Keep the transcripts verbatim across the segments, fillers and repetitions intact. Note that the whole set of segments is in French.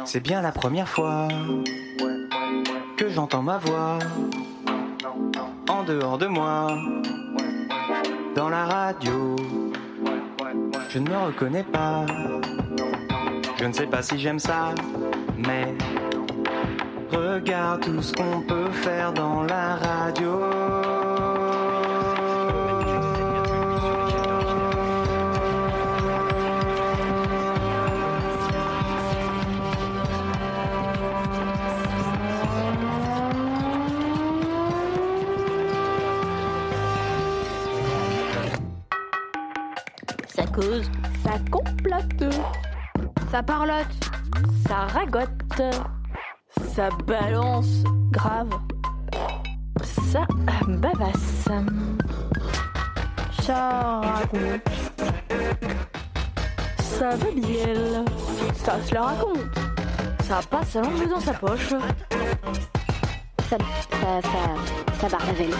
C'est bien la première fois que j'entends ma voix en dehors de moi, dans la radio. Je ne me reconnais pas, je ne sais pas si j'aime ça, mais regarde tout ce qu'on peut faire dans la radio. Ça cause, ça complote, ça parlote, ça ragote, ça balance grave, ça bavasse, ça raconte, ça babielle, ça se la raconte, ça passe sa langue dans sa poche, ça, ça, ça, ça barnavelle,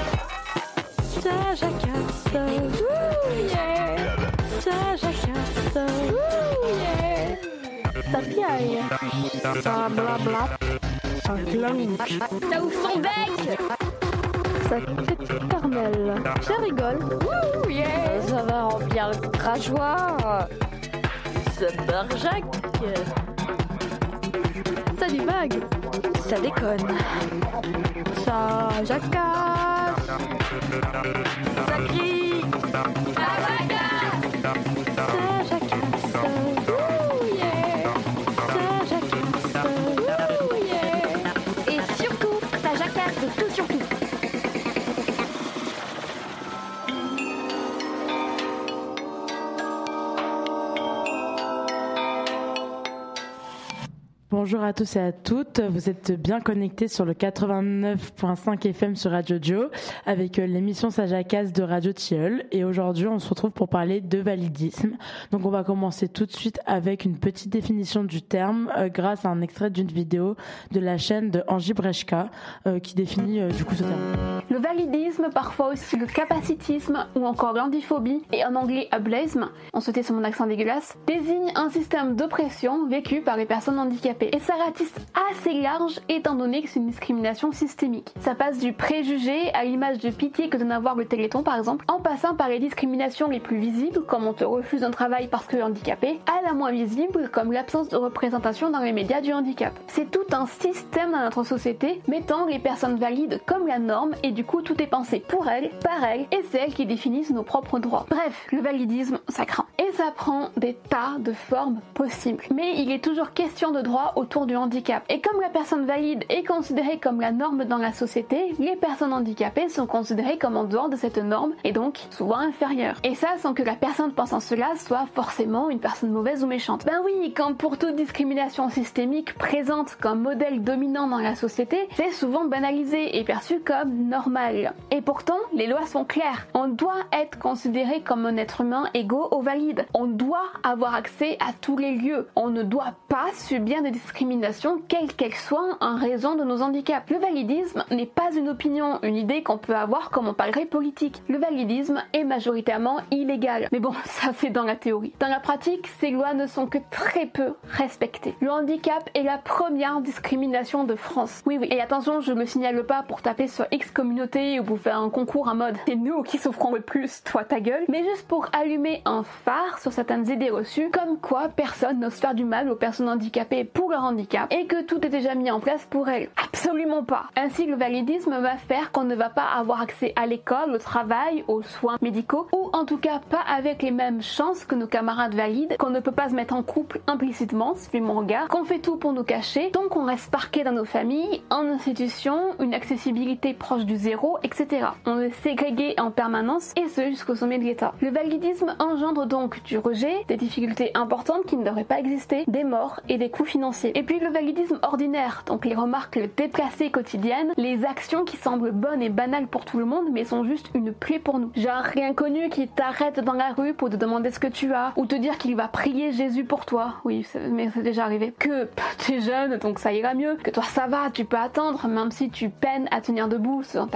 ça jacasse, ouh yeah, ça jacasse, ouh yeah. Ça piaille, ça blabla, ça clanque, ça ouvre son bec, ça éternelle, ça rigole, ouh yeah. Ça va remplir le crachoir, ça barjac, ça divague, ça déconne, ça jacasse, ça crie, ça bagasse, ça jacasse, ouh yeah. Ça jacasse, ouh yeah. Et surtout, ça jacasse de tout surtout. Bonjour à tous et à toutes, vous êtes bien connectés sur le quatre-vingt-neuf virgule cinq F M sur Radio Dio avec l'émission Ça jacasse de Radio Tilleul, et aujourd'hui on se retrouve pour parler de validisme. Donc on va commencer tout de suite avec une petite définition du terme euh, grâce à un extrait d'une vidéo de la chaîne de Angie Brechka euh, qui définit euh, du coup ce terme. Le validisme, parfois aussi le capacitisme ou encore l'andiphobie, et en anglais ableisme, on se tait sur mon accent dégueulasse, désigne un système d'oppression vécu par les personnes handicapées. Et ça ratisse assez large étant donné que c'est une discrimination systémique. Ça passe du préjugé à l'image de pitié que donne à voir le Téléthon par exemple, en passant par les discriminations les plus visibles comme on te refuse un travail parce que handicapé, à la moins visible comme l'absence de représentation dans les médias du handicap. C'est tout un système dans notre société mettant les personnes valides comme la norme, et du coup tout est pensé pour elles, par elles, et c'est elles qui définissent nos propres droits. Bref, le validisme ça craint. Et ça prend des tas de formes possibles. Mais il est toujours question de droits autour du handicap. Et comme la personne valide est considérée comme la norme dans la société, les personnes handicapées sont considérées comme en dehors de cette norme et donc souvent inférieures. Et ça sans que la personne pensant cela soit forcément une personne mauvaise ou méchante. Ben oui, comme pour toute discrimination systémique présente comme modèle dominant dans la société, c'est souvent banalisé et perçu comme normal. Et pourtant, les lois sont claires. On doit être considéré comme un être humain égaux aux valides. On doit avoir accès à tous les lieux. On ne doit pas subir des discrimination, quelle qu'elle soit, en raison de nos handicaps. Le validisme n'est pas une opinion, une idée qu'on peut avoir comme on parlerait politique. Le validisme est majoritairement illégal. Mais bon, ça c'est dans la théorie. Dans la pratique, ces lois ne sont que très peu respectées. Le handicap est la première discrimination de France. Oui, oui. Et attention, je me signale pas pour taper sur X communauté ou pour faire un concours en mode c'est nous qui souffrons le plus, toi ta gueule, mais juste pour allumer un phare sur certaines idées reçues, comme quoi personne n'ose faire du mal aux personnes handicapées pour leur handicap et que tout est déjà mis en place pour elles. Absolument pas. Ainsi, le validisme va faire qu'on ne va pas avoir accès à l'école, au travail, aux soins médicaux, ou en tout cas pas avec les mêmes chances que nos camarades valides, qu'on ne peut pas se mettre en couple implicitement, suivez mon regard, qu'on fait tout pour nous cacher, donc on reste parqué dans nos familles, en institution, une accessibilité proche du zéro, et cetera. On est ségrégué en permanence, et ce jusqu'au sommet de l'État. Le validisme engendre donc du rejet, des difficultés importantes qui ne devraient pas exister, des morts et des coûts financiers. Et puis le validisme ordinaire, donc les remarques déplacées quotidiennes, les actions qui semblent bonnes et banales pour tout le monde mais sont juste une plaie pour nous. Genre l'inconnu qui t'arrête dans la rue pour te demander ce que tu as, ou te dire qu'il va prier Jésus pour toi, oui c'est, mais c'est déjà arrivé, que tu es jeune donc ça ira mieux, que toi ça va, tu peux attendre même si tu peines à tenir debout selon ta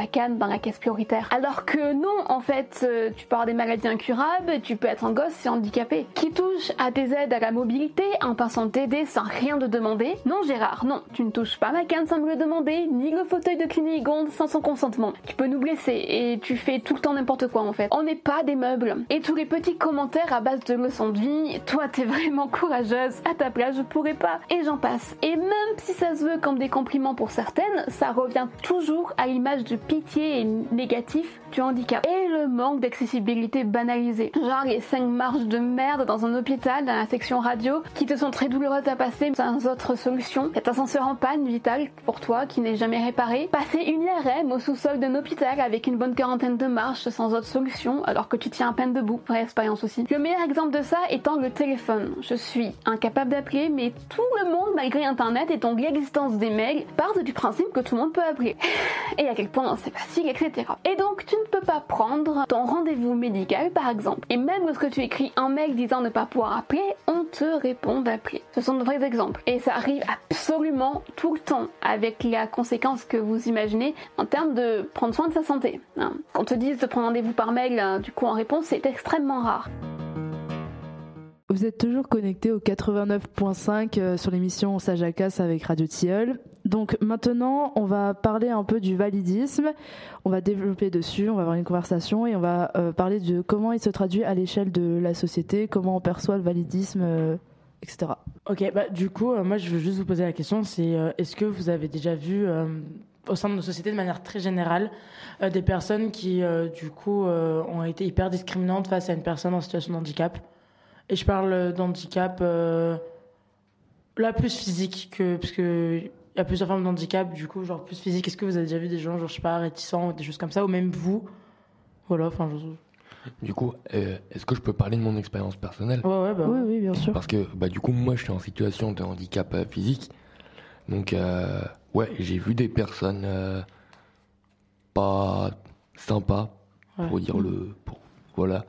ta canne dans la caisse prioritaire. Alors que non, en fait, euh, tu peux avoir des maladies incurables, tu peux être un gosse et handicapé. Qui touche à tes aides à la mobilité en pensant t'aider sans rien te demander? Non Gérard, non, tu ne touches pas ma canne sans me le demander, ni le fauteuil de Clinigonde sans son consentement. Tu peux nous blesser et tu fais tout le temps n'importe quoi en fait. On n'est pas des meubles. Et tous les petits commentaires à base de leçons de vie, toi t'es vraiment courageuse, à ta place je pourrais pas, et j'en passe. Et même si ça se veut comme des compliments pour certaines, ça revient toujours à l'image de pitié et négatif du handicap. Et le manque d'accessibilité banalisée. Genre les cinq marches de merde dans un hôpital, dans la section radio, qui te sont très douloureuses à passer sans autre solution. Cet ascenseur en panne vitale pour toi qui n'est jamais réparé. Passer une I R M au sous-sol d'un hôpital avec une bonne quarantaine de marches sans autre solution alors que tu tiens à peine debout. Vraie expérience aussi. Le meilleur exemple de ça étant le téléphone. Je suis incapable d'appeler, mais tout le monde, malgré internet et donc l'existence des mails, part du principe que tout le monde peut appeler. Et à quel point c'est facile, et cetera. Et donc tu ne peux pas prendre ton rendez-vous médical par exemple. Et même lorsque tu écris un mail disant ne pas pouvoir appeler, on te répond d'appeler. Ce sont de vrais exemples. Et ça arrive absolument tout le temps, avec la conséquence que vous imaginez en termes de prendre soin de sa santé. Hein. Qu'on te dise de prendre rendez-vous par mail, du coup en réponse, c'est extrêmement rare. Vous êtes toujours connectés au quatre-vingt-neuf point cinq sur l'émission Sage à Casse avec Radio Tilleul. Donc maintenant, on va parler un peu du validisme, on va développer dessus, on va avoir une conversation et on va euh, parler de comment il se traduit à l'échelle de la société, comment on perçoit le validisme, euh, et cetera. Ok, bah du coup, euh, moi je veux juste vous poser la question, c'est euh, est-ce que vous avez déjà vu euh, au sein de nos sociétés de manière très générale euh, des personnes qui euh, du coup euh, ont été hyper discriminantes face à une personne en situation de handicap? Et je parle d'handicap euh, là plus physique que parce que il y a plusieurs formes d'handicap, du coup, genre plus physique. Est-ce que vous avez déjà vu des gens, genre, je sais pas, réticents ou des choses comme ça, ou même vous? Voilà, enfin, je... Du coup, euh, est-ce que je peux parler de mon expérience personnelle? Ouais, ouais, bah. Oui, oui, bien sûr. Parce que, bah, du coup, moi, je suis en situation de handicap euh, physique. Donc, euh, ouais, j'ai vu des personnes euh, pas sympas, ouais. pour dire le. Pour, voilà.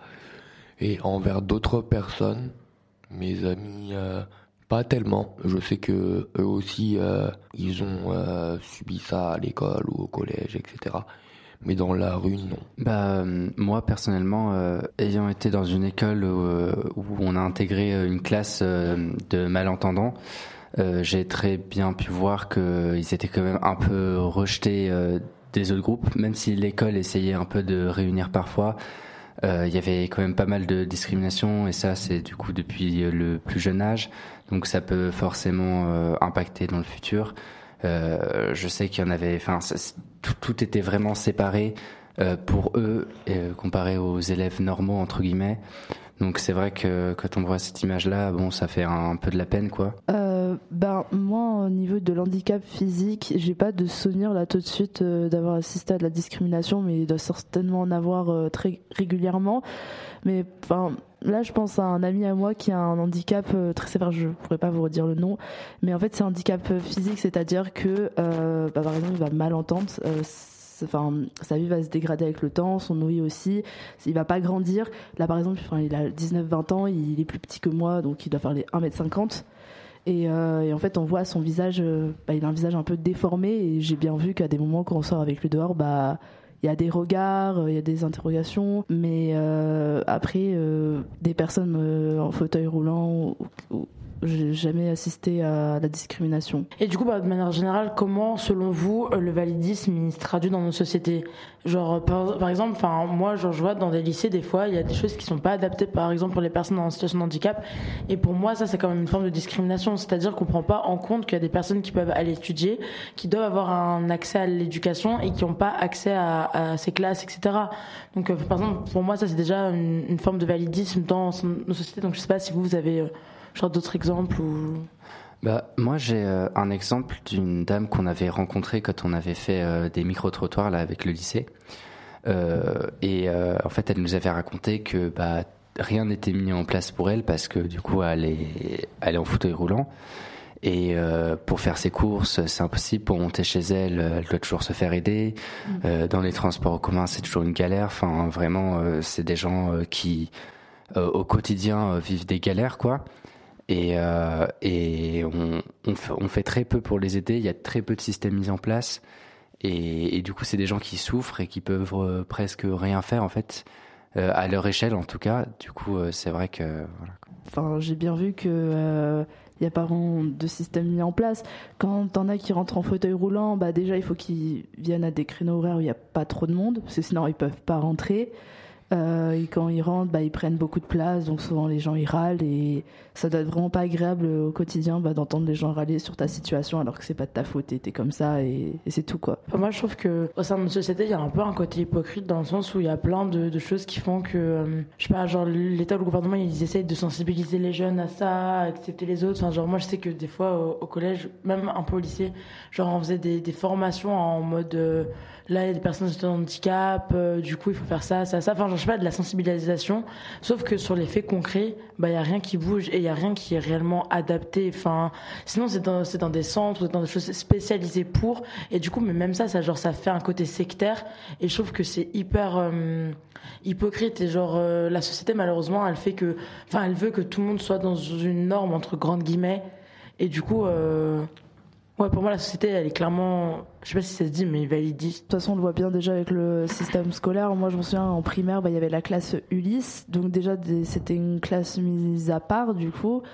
Et envers d'autres personnes, mes amis. Euh, Pas tellement. Je sais que eux aussi, euh, ils ont euh, subi ça à l'école ou au collège, et cetera. Mais dans la rue, non. Bah, euh, moi, personnellement, euh, ayant été dans une école où, euh, où on a intégré une classe euh, de malentendants, euh, j'ai très bien pu voir qu'ils étaient quand même un peu rejetés euh, des autres groupes, même si l'école essayait un peu de réunir parfois. Il euh, y avait quand même pas mal de discrimination et ça c'est du coup depuis le plus jeune âge, donc ça peut forcément euh, impacter dans le futur. Euh, je sais qu'il y en avait, enfin tout, tout était vraiment séparé euh, pour eux euh, comparé aux élèves normaux entre guillemets. Donc c'est vrai que quand on voit cette image-là, bon, ça fait un, un peu de la peine, quoi. Euh, ben moi, au niveau de l'handicap physique, j'ai pas de souvenir là tout de suite euh, d'avoir assisté à de la discrimination, mais il doit certainement en avoir euh, très régulièrement. Mais enfin, là, je pense à un ami à moi qui a un handicap euh, très sévère. Je pourrais pas vous redire le nom, mais en fait, c'est un handicap physique, c'est-à-dire que, euh, bah, par exemple, il va mal entendre. Euh, Enfin, sa vie va se dégrader avec le temps, son ouïe aussi, il va pas grandir. Là par exemple, enfin, il a dix-neuf vingt ans, il est plus petit que moi, donc il doit faire les un mètre cinquante. Et, euh, et en fait on voit son visage, euh, bah, il a un visage un peu déformé, et j'ai bien vu qu'à des moments quand on sort avec lui dehors, bah il y a des regards, il y a des interrogations, mais euh, après euh, des personnes euh, en fauteuil roulant ou, ou, j'ai jamais assisté à la discrimination. Et du coup, bah, de manière générale, comment, selon vous, le validisme il se traduit dans nos sociétés? Genre, par, par exemple, enfin, moi, genre, je vois dans des lycées, des fois, il y a des choses qui sont pas adaptées, par exemple, pour les personnes en situation de handicap. Et pour moi, ça, c'est quand même une forme de discrimination. C'est-à-dire qu'on prend pas en compte qu'il y a des personnes qui peuvent aller étudier, qui doivent avoir un accès à l'éducation et qui n'ont pas accès à, à ces classes, et cetera. Donc, euh, par exemple, pour moi, ça, c'est déjà une, une forme de validisme dans nos sociétés. Donc, je sais pas si vous, vous avez euh, genre d'autres exemples ou... Bah, moi, j'ai euh, un exemple d'une dame qu'on avait rencontrée quand on avait fait euh, des micro-trottoirs là, avec le lycée. Euh, et euh, en fait, elle nous avait raconté que bah, rien n'était mis en place pour elle parce que du coup, elle est, elle est en fauteuil roulant. Et euh, pour faire ses courses, c'est impossible. Pour monter chez elle, elle doit toujours se faire aider. Mmh. Euh, dans les transports en commun, c'est toujours une galère. Enfin, vraiment, euh, c'est des gens euh, qui, euh, au quotidien, euh, vivent des galères, quoi. Et, euh, et on, on, fait, on fait très peu pour les aider. Il y a très peu de systèmes mis en place. Et, et du coup, c'est des gens qui souffrent et qui peuvent euh, presque rien faire, en fait, euh, à leur échelle, en tout cas. Du coup, euh, c'est vrai que... Voilà. Enfin, j'ai bien vu que... Euh... Il n'y a pas vraiment de système mis en place. Quand t'en as qui rentrent en fauteuil roulant, bah déjà il faut qu'ils viennent à des créneaux horaires où il n'y a pas trop de monde, parce que sinon ils peuvent pas rentrer. Euh, et quand ils rentrent, bah, ils prennent beaucoup de place, donc souvent les gens ils râlent et ça doit être vraiment pas agréable au quotidien bah, d'entendre les gens râler sur ta situation alors que c'est pas de ta faute et t'es comme ça et, et c'est tout quoi. Enfin, moi je trouve que au sein de notre société il y a un peu un côté hypocrite dans le sens où il y a plein de, de choses qui font que euh, je sais pas, genre l'État ou le gouvernement ils essayent de sensibiliser les jeunes à ça, à accepter les autres. Enfin, genre moi je sais que des fois au, au collège, même un peu au lycée, genre on faisait des, des formations en mode euh, là il y a des personnes de handicap, euh, du coup il faut faire ça, ça, ça. Enfin genre, je sais pas, de la sensibilisation, sauf que sur les faits concrets, bah il y a rien qui bouge et il y a rien qui est réellement adapté. Enfin, sinon c'est dans c'est dans des centres, dans des choses spécialisées pour, et du coup mais même ça, ça genre ça fait un côté sectaire et je trouve que c'est hyper euh, hypocrite et genre euh, la société malheureusement elle fait que, enfin elle veut que tout le monde soit dans une norme entre grandes guillemets et du coup euh, ouais, pour moi, la société, elle est clairement, je sais pas si ça se dit, mais validiste. De toute façon, on le voit bien déjà avec le système scolaire. Moi, je me souviens, en primaire, bah, il y avait la classe Ulysse. Donc déjà, c'était une classe mise à part, du coup.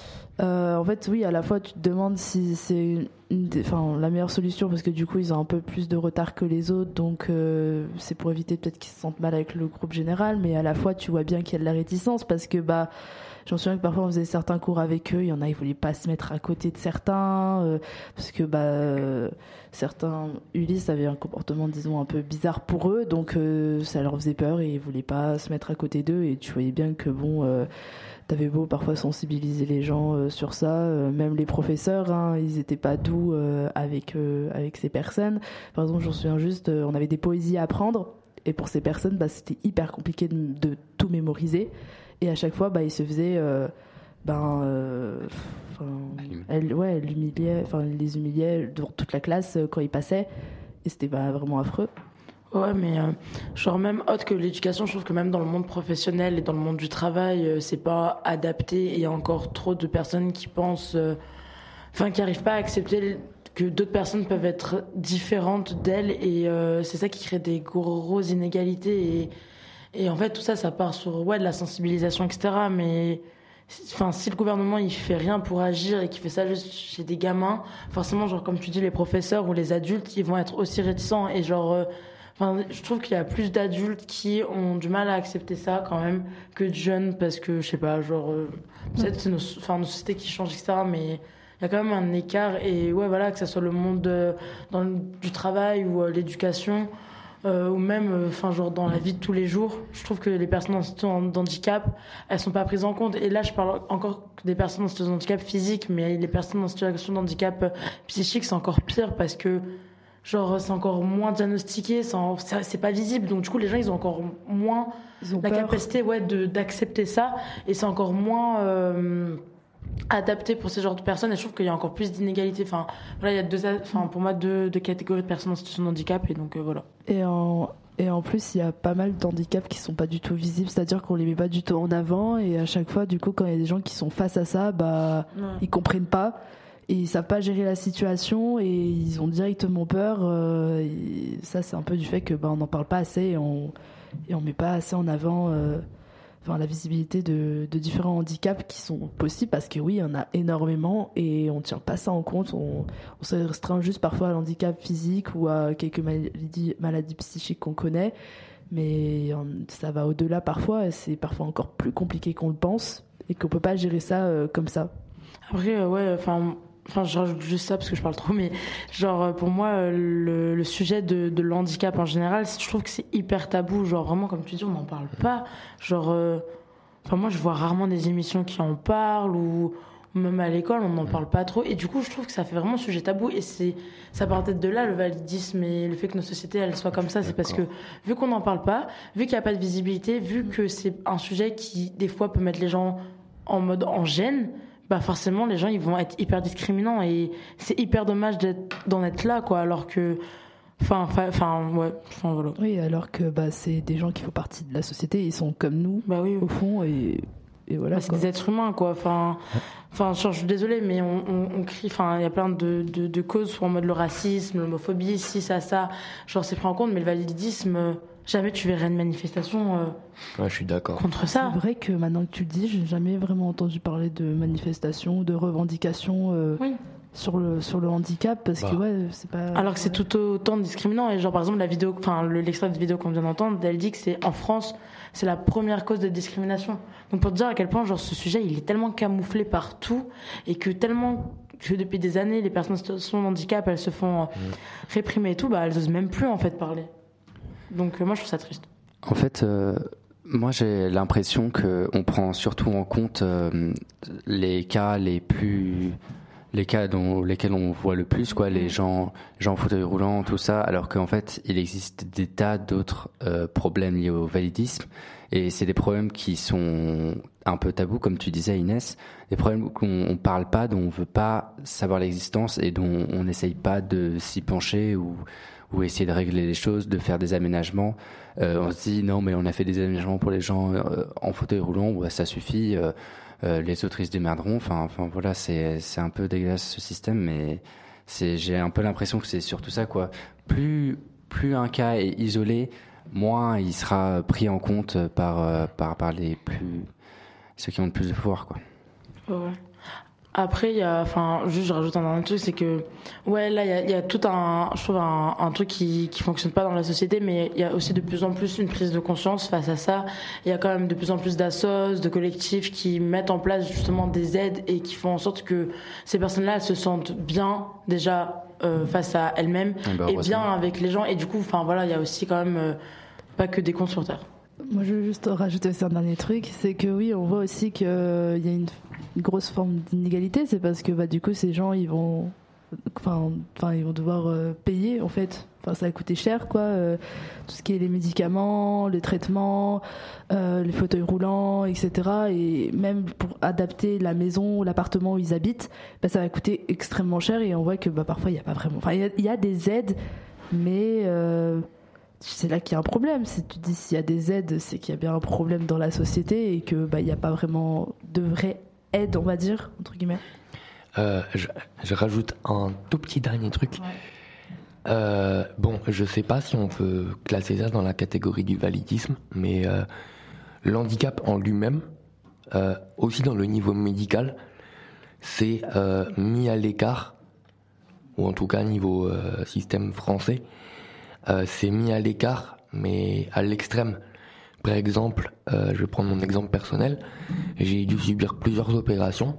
Euh, en fait, oui, à la fois, tu te demandes si c'est une des, enfin, la meilleure solution, parce que du coup, ils ont un peu plus de retard que les autres. Donc, euh, c'est pour éviter peut-être qu'ils se sentent mal avec le groupe général. Mais à la fois, tu vois bien qu'il y a de la réticence, parce que, bah, je me souviens que parfois on faisait certains cours avec eux, il y en a, ils voulaient pas se mettre à côté de certains, euh, parce que bah, euh, certains Ulysse avaient un comportement, disons, un peu bizarre pour eux, donc euh, ça leur faisait peur et ils voulaient pas se mettre à côté d'eux, et tu voyais bien que bon, euh, t'avais beau parfois sensibiliser les gens euh, sur ça, euh, même les professeurs, hein, ils étaient pas doux euh, avec, euh, avec ces personnes. Par exemple, je me souviens juste, euh, on avait des poésies à apprendre, et pour ces personnes, bah, c'était hyper compliqué de, de tout mémoriser. Et à chaque fois, bah, il se faisait, euh, ben, euh, elle, ouais, elle humiliait, enfin, elle les humiliait devant toute la classe euh, quand ils passaient, et c'était bah, vraiment affreux. Ouais, mais euh, genre même autre que l'éducation, je trouve que même dans le monde professionnel et dans le monde du travail, euh, c'est pas adapté et il y a encore trop de personnes qui pensent, enfin, euh, qui arrivent pas à accepter que d'autres personnes peuvent être différentes d'elles et euh, c'est ça qui crée des grosses inégalités et Et en fait, tout ça, ça part sur ouais, de la sensibilisation, et cetera. Mais enfin, si le gouvernement il fait rien pour agir et qu'il fait ça juste chez des gamins, forcément, genre comme tu dis, les professeurs ou les adultes, ils vont être aussi réticents. Et genre, euh, enfin, je trouve qu'il y a plus d'adultes qui ont du mal à accepter ça quand même que de jeunes, parce que je sais pas, genre, euh, peut-être c'est nos, enfin, nos sociétés qui changent, et cetera. Mais il y a quand même un écart. Et ouais, voilà, que ça soit le monde euh, dans le, du travail ou euh, l'éducation. Euh, ou même enfin euh, genre dans la vie de tous les jours, je trouve que les personnes en situation d'handicap, elles sont pas prises en compte. Et là je parle encore des personnes en situation de handicap physique, mais les personnes en situation de handicap psychique, c'est encore pire parce que genre c'est encore moins diagnostiqué, c'est, en, c'est, c'est pas visible, donc du coup les gens ils ont encore moins ils ont la peur. capacité ouais de d'accepter ça et c'est encore moins euh, adapté pour ce genre de personnes et je trouve qu'il y a encore plus d'inégalités. Enfin, voilà, il y a deux, enfin, pour moi deux, deux catégories de personnes en situation de handicap et donc euh, voilà. Et en, et en plus, il y a pas mal d'handicaps qui sont pas du tout visibles, c'est-à-dire qu'on les met pas du tout en avant et à chaque fois, du coup, quand il y a des gens qui sont face à ça, bah, ouais. Ils comprennent pas et ils savent pas gérer la situation et ils ont directement peur. Euh, et ça, c'est un peu du fait que bah, on n'en parle pas assez et on et on met pas assez en avant. Euh, Enfin, la visibilité de, de différents handicaps qui sont possibles parce que oui, il y en a énormément et on ne tient pas ça en compte. On, on se restreint juste parfois à l'handicap physique ou à quelques maladies, maladies psychiques qu'on connaît, mais ça va au-delà parfois et c'est parfois encore plus compliqué qu'on le pense et qu'on ne peut pas gérer ça euh, comme ça. Après, euh, ouais, enfin... Enfin, je rajoute juste ça parce que je parle trop, mais genre pour moi le, le sujet de, de l'handicap en général, je trouve que c'est hyper tabou. Genre vraiment, comme tu dis, on n'en parle pas. Genre, euh, enfin moi je vois rarement des émissions qui en parlent ou même à l'école on n'en parle pas trop. Et du coup, je trouve que ça fait vraiment un sujet tabou et c'est ça part peut-être de là le validisme et le fait que nos sociétés elles soient comme ça, c'est parce que vu qu'on n'en parle pas, vu qu'il n'y a pas de visibilité, vu que c'est un sujet qui des fois peut mettre les gens en mode en gêne. Bah forcément les gens ils vont être hyper discriminants et c'est hyper dommage d'être, d'en être là quoi alors que enfin enfin ouais enfin voilà. Oui alors que bah c'est des gens qui font partie de la société, ils sont comme nous bah oui, oui. au fond et et voilà. Bah, c'est quoi. des êtres humains, quoi. Enfin, enfin, je suis désolée, mais on, on, on crie. Enfin, il y a plein de, de, de causes, soit en mode le racisme, l'homophobie, si ça, ça. Genre, c'est pris en compte, mais le validisme, euh, jamais tu verrais une manifestation euh, Ouais, je suis d'accord. contre ça. C'est vrai que maintenant que tu le dis, j'ai jamais vraiment entendu parler de manifestations, de revendications euh, Oui. sur le sur le handicap, parce Bah. que ouais, c'est pas. Alors que c'est tout autant discriminant. Et genre, par exemple, la vidéo, enfin, le, l'extrait de vidéo qu'on vient d'entendre, elle dit que c'est en France, c'est la première cause de discrimination. Donc, pour te dire à quel point, genre, ce sujet, il est tellement camouflé partout et que tellement que depuis des années, les personnes en situation de handicap, elles se font euh, réprimer et tout, bah, elles osent même plus, en fait, parler. Donc, euh, moi, je trouve ça triste. En fait, euh, moi j'ai l'impression qu'on prend surtout en compte euh, les cas les plus. Les cas dans lesquels on voit le plus, quoi, les gens, gens en fauteuil roulant, tout ça, alors qu'en fait, il existe des tas d'autres euh, problèmes liés au validisme, et c'est des problèmes qui sont un peu tabous, comme tu disais, Inès, des problèmes qu'on on parle pas, dont on veut pas savoir l'existence et dont on n'essaye pas de s'y pencher ou, ou essayer de régler les choses, de faire des aménagements. Euh, on se dit non, mais on a fait des aménagements pour les gens euh, en fauteuil roulant, ouais, ça suffit. Euh, Euh, les autres ils se démerderont. Enfin, enfin voilà, c'est c'est un peu dégueulasse ce système, mais c'est j'ai un peu l'impression que c'est surtout ça, quoi. Plus plus un cas est isolé, moins il sera pris en compte par par par les plus ceux qui ont le plus de pouvoir, quoi. Ouais. Après, il y a, enfin, juste je rajoute un dernier truc, c'est que, ouais, là, il y a, il y a tout un, je trouve un, un truc qui, qui fonctionne pas dans la société, mais il y a aussi de plus en plus une prise de conscience face à ça. Il y a quand même de plus en plus d'assos, de collectifs qui mettent en place justement des aides et qui font en sorte que ces personnes-là, elles se sentent bien, déjà, euh, face à elles-mêmes Eh ben, et bien avec les gens. Et du coup, enfin, voilà, il y a aussi quand même, euh, pas que des cons sur terre. Moi, je veux juste rajouter aussi un dernier truc, c'est que oui, on voit aussi qu'il y a une, une grosse forme d'inégalité, c'est parce que bah, du coup, ces gens, ils vont, enfin, enfin, ils vont devoir euh, payer en fait. Enfin, ça va coûter cher, quoi. Euh, tout ce qui est les médicaments, les traitements, euh, les fauteuils roulants, et cetera. Et même pour adapter la maison ou l'appartement où ils habitent, bah, ça va coûter extrêmement cher. Et on voit que bah, parfois, il n'y a pas vraiment. Enfin, il y, y a des aides, mais euh, c'est là qu'il y a un problème. Si tu dis s'il y a des aides, c'est qu'il y a bien un problème dans la société et que bah, il n'y a pas vraiment de vraie aide, on va dire, entre guillemets. Euh, je, je rajoute un tout petit dernier truc. Ouais. Euh, bon, je sais pas si on peut classer ça dans la catégorie du validisme, mais euh, l'handicap en lui-même, euh, aussi dans le niveau médical, c'est euh, mis à l'écart, ou en tout cas niveau euh, système français, euh, c'est mis à l'écart, mais à l'extrême. Par exemple, euh, je vais prendre mon exemple personnel, j'ai dû subir plusieurs opérations,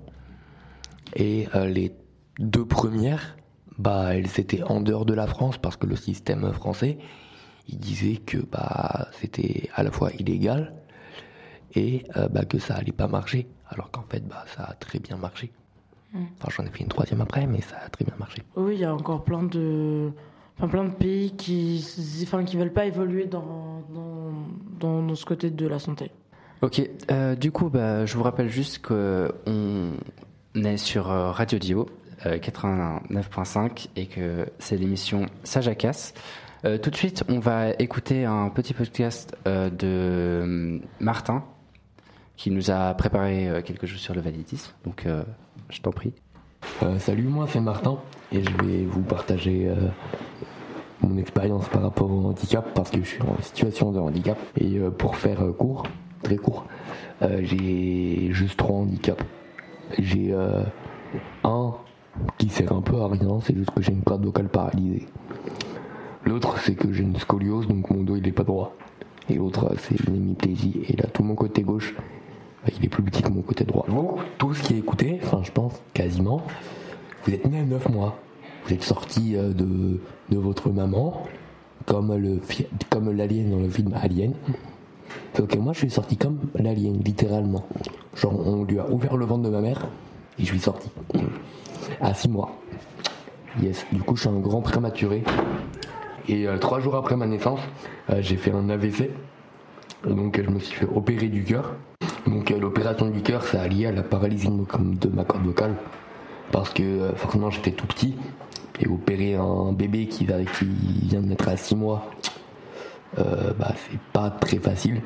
et euh, les deux premières, bah, elles étaient en dehors de la France parce que le système français, il disait que bah, c'était à la fois illégal et euh, bah, que ça allait pas marcher, alors qu'en fait, bah, ça a très bien marché. Mmh. Enfin, j'en ai fait une troisième après, mais ça a très bien marché. Oui, il y a encore plein de, enfin, plein de pays qui, enfin, qui veulent pas évoluer dans, dans, dans, dans ce côté de la santé. Ok, euh, du coup, bah, je vous rappelle juste qu'on est sur Radio Dio euh, quatre-vingt-neuf point cinq et que c'est l'émission Sage à Casse. Euh, tout de suite, on va écouter un petit podcast euh, de Martin qui nous a préparé euh, quelque chose sur le validisme. Donc, euh, je t'en prie. Euh, salut, moi c'est Martin et je vais vous partager euh, mon expérience par rapport au handicap parce que je suis en situation de handicap et euh, pour faire euh, court, très court, euh, j'ai juste trois handicaps. J'ai euh, un qui sert un peu à rien, c'est juste que j'ai une corde vocale paralysée. L'autre c'est que j'ai une scoliose donc mon dos il est pas droit. Et l'autre c'est une hémiplégie et là tout mon côté gauche il est plus petit que mon côté droit. Vous, tous qui écoutez, enfin je pense quasiment, vous êtes né à neuf mois. Vous êtes sortis de, de votre maman, comme, le, comme l'alien dans le film Alien. Sauf que moi je suis sorti comme l'alien, littéralement. Genre on lui a ouvert le ventre de ma mère et je suis sorti. À six mois. Yes, du coup je suis un grand prématuré. Et euh, trois jours après ma naissance, euh, j'ai fait un A V C. Donc je me suis fait opérer du cœur. Donc euh, l'opération du cœur, ça a lié à la paralysie de, de ma corde vocale. Parce que euh, forcément j'étais tout petit. Et opérer un bébé qui, qui vient de naître à six mois, euh, bah, c'est pas très facile.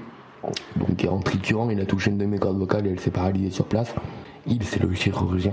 Donc en triturant, il a touché une de mes cordes vocales et elle s'est paralysée sur place. Il, c'est le chirurgien.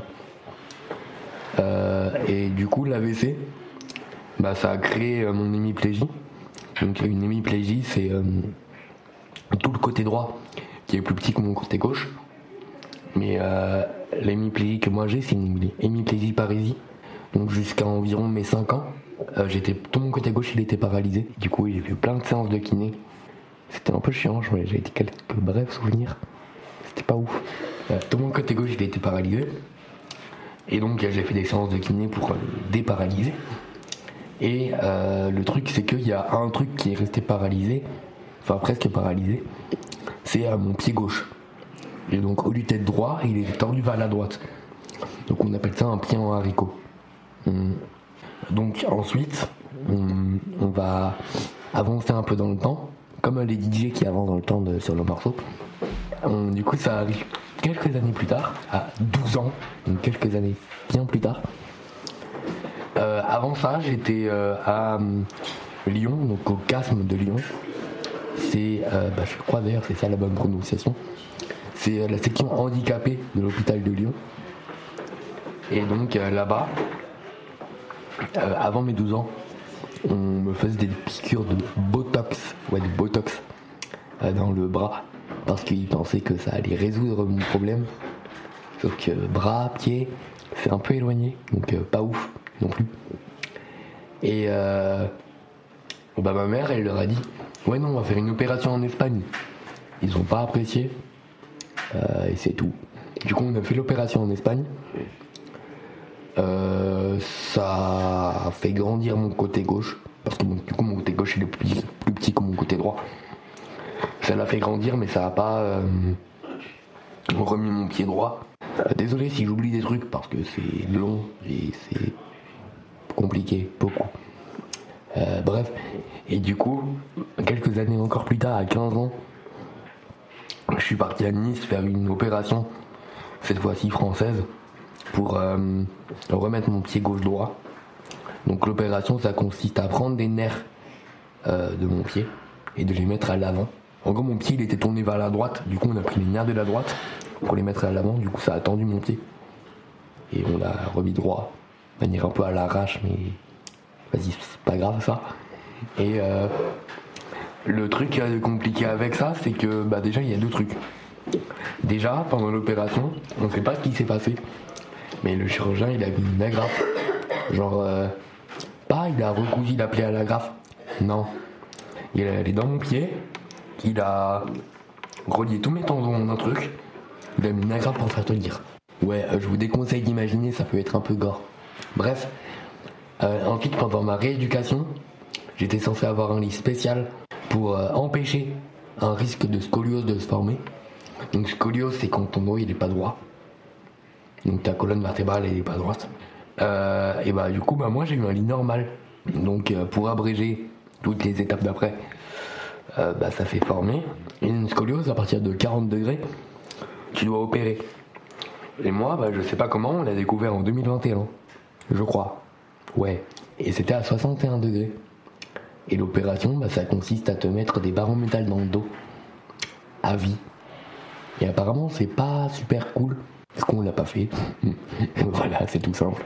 Euh, et du coup, l'A V C, bah, ça a créé euh, mon hémiplégie. Donc une hémiplégie, c'est euh, tout le côté droit qui est plus petit que mon côté gauche. Mais euh, l'hémiplégie que moi j'ai, c'est une hémiplégie parésie. Donc jusqu'à environ mes cinq ans, euh, j'étais, tout mon côté gauche il était paralysé. Du coup j'ai fait plein de séances de kiné. C'était un peu chiant, j'ai été quelques brefs souvenirs. C'était pas ouf. Euh, tout mon côté gauche il était paralysé. Et donc j'ai fait des séances de kiné pour euh, déparalyser. Et euh, le truc c'est qu'il y a un truc qui est resté paralysé, enfin presque paralysé, c'est à mon pied gauche. Et donc au lieu d'être droit, il est tordu vers la droite. Donc on appelle ça un pied en haricot. Hum. Donc ensuite, on, on va avancer un peu dans le temps, comme les D J qui avancent dans le temps de, sur le morceau. On, du coup ça arrive quelques années plus tard, à douze ans, donc quelques années bien plus tard. Euh, avant ça, j'étais euh, à euh, Lyon, donc au C A S M de Lyon. C'est, euh, bah, je crois d'ailleurs, c'est ça la bonne prononciation. C'est euh, la section handicapée de l'hôpital de Lyon. Et donc euh, là-bas, euh, avant mes douze ans, on me faisait des piqûres de botox, ouais, de botox euh, dans le bras, parce qu'ils pensaient que ça allait résoudre mon problème. Sauf que bras, pied, c'est un peu éloigné, donc euh, pas ouf non plus. Et euh, bah ma mère, elle leur a dit ouais non, on va faire une opération en Espagne. Ils ont pas apprécié euh, et c'est tout. Du coup on a fait l'opération en Espagne. Euh, ça a fait grandir mon côté gauche parce que bon, du coup mon côté gauche il est plus, plus petit que mon côté droit. Ça l'a fait grandir mais ça a pas euh, remis mon pied droit. Euh, désolé si j'oublie des trucs parce que c'est long et c'est compliqué, beaucoup. Euh, bref, et du coup, quelques années encore plus tard, à quinze ans, je suis parti à Nice faire une opération, cette fois-ci française, pour euh, remettre mon pied gauche-droit. Donc l'opération, ça consiste à prendre des nerfs euh, de mon pied et de les mettre à l'avant. En gros, mon pied, il était tourné vers la droite, du coup on a pris les nerfs de la droite pour les mettre à l'avant, du coup ça a tendu mon pied. Et on l'a remis droit, de manière un peu à l'arrache, mais vas-y, c'est pas grave ça. Et euh, le truc euh, compliqué avec ça, c'est que bah, déjà il y a deux trucs. Déjà, pendant l'opération, on ne sait pas ce qui s'est passé, mais le chirurgien il a mis une agrafe. Genre, euh, pas il a recousu la plaie à l'agrafe. Non. Il est dans mon pied, il a relié tous mes tendons en un truc, il a mis une agrafe pour faire tenir. Ouais, euh, je vous déconseille d'imaginer, ça peut être un peu gore. Bref, euh, ensuite pendant ma rééducation, j'étais censé avoir un lit spécial pour euh, empêcher un risque de scoliose de se former. Donc scoliose, c'est quand ton dos il est pas droit, donc ta colonne vertébrale elle est pas droite. Euh, et bah du coup bah moi j'ai eu un lit normal. Donc euh, pour abréger toutes les étapes d'après, euh, bah ça fait former. Et une scoliose à partir de quarante degrés, tu dois opérer. Et moi bah je sais pas comment, on l'a découvert en deux mille vingt et un, je crois. Ouais. Et c'était à soixante et un degrés. Et l'opération bah ça consiste à te mettre des barres en métal dans le dos à vie. Et apparemment c'est pas super cool. Est-ce qu'on l'a pas fait? Voilà, c'est tout simple.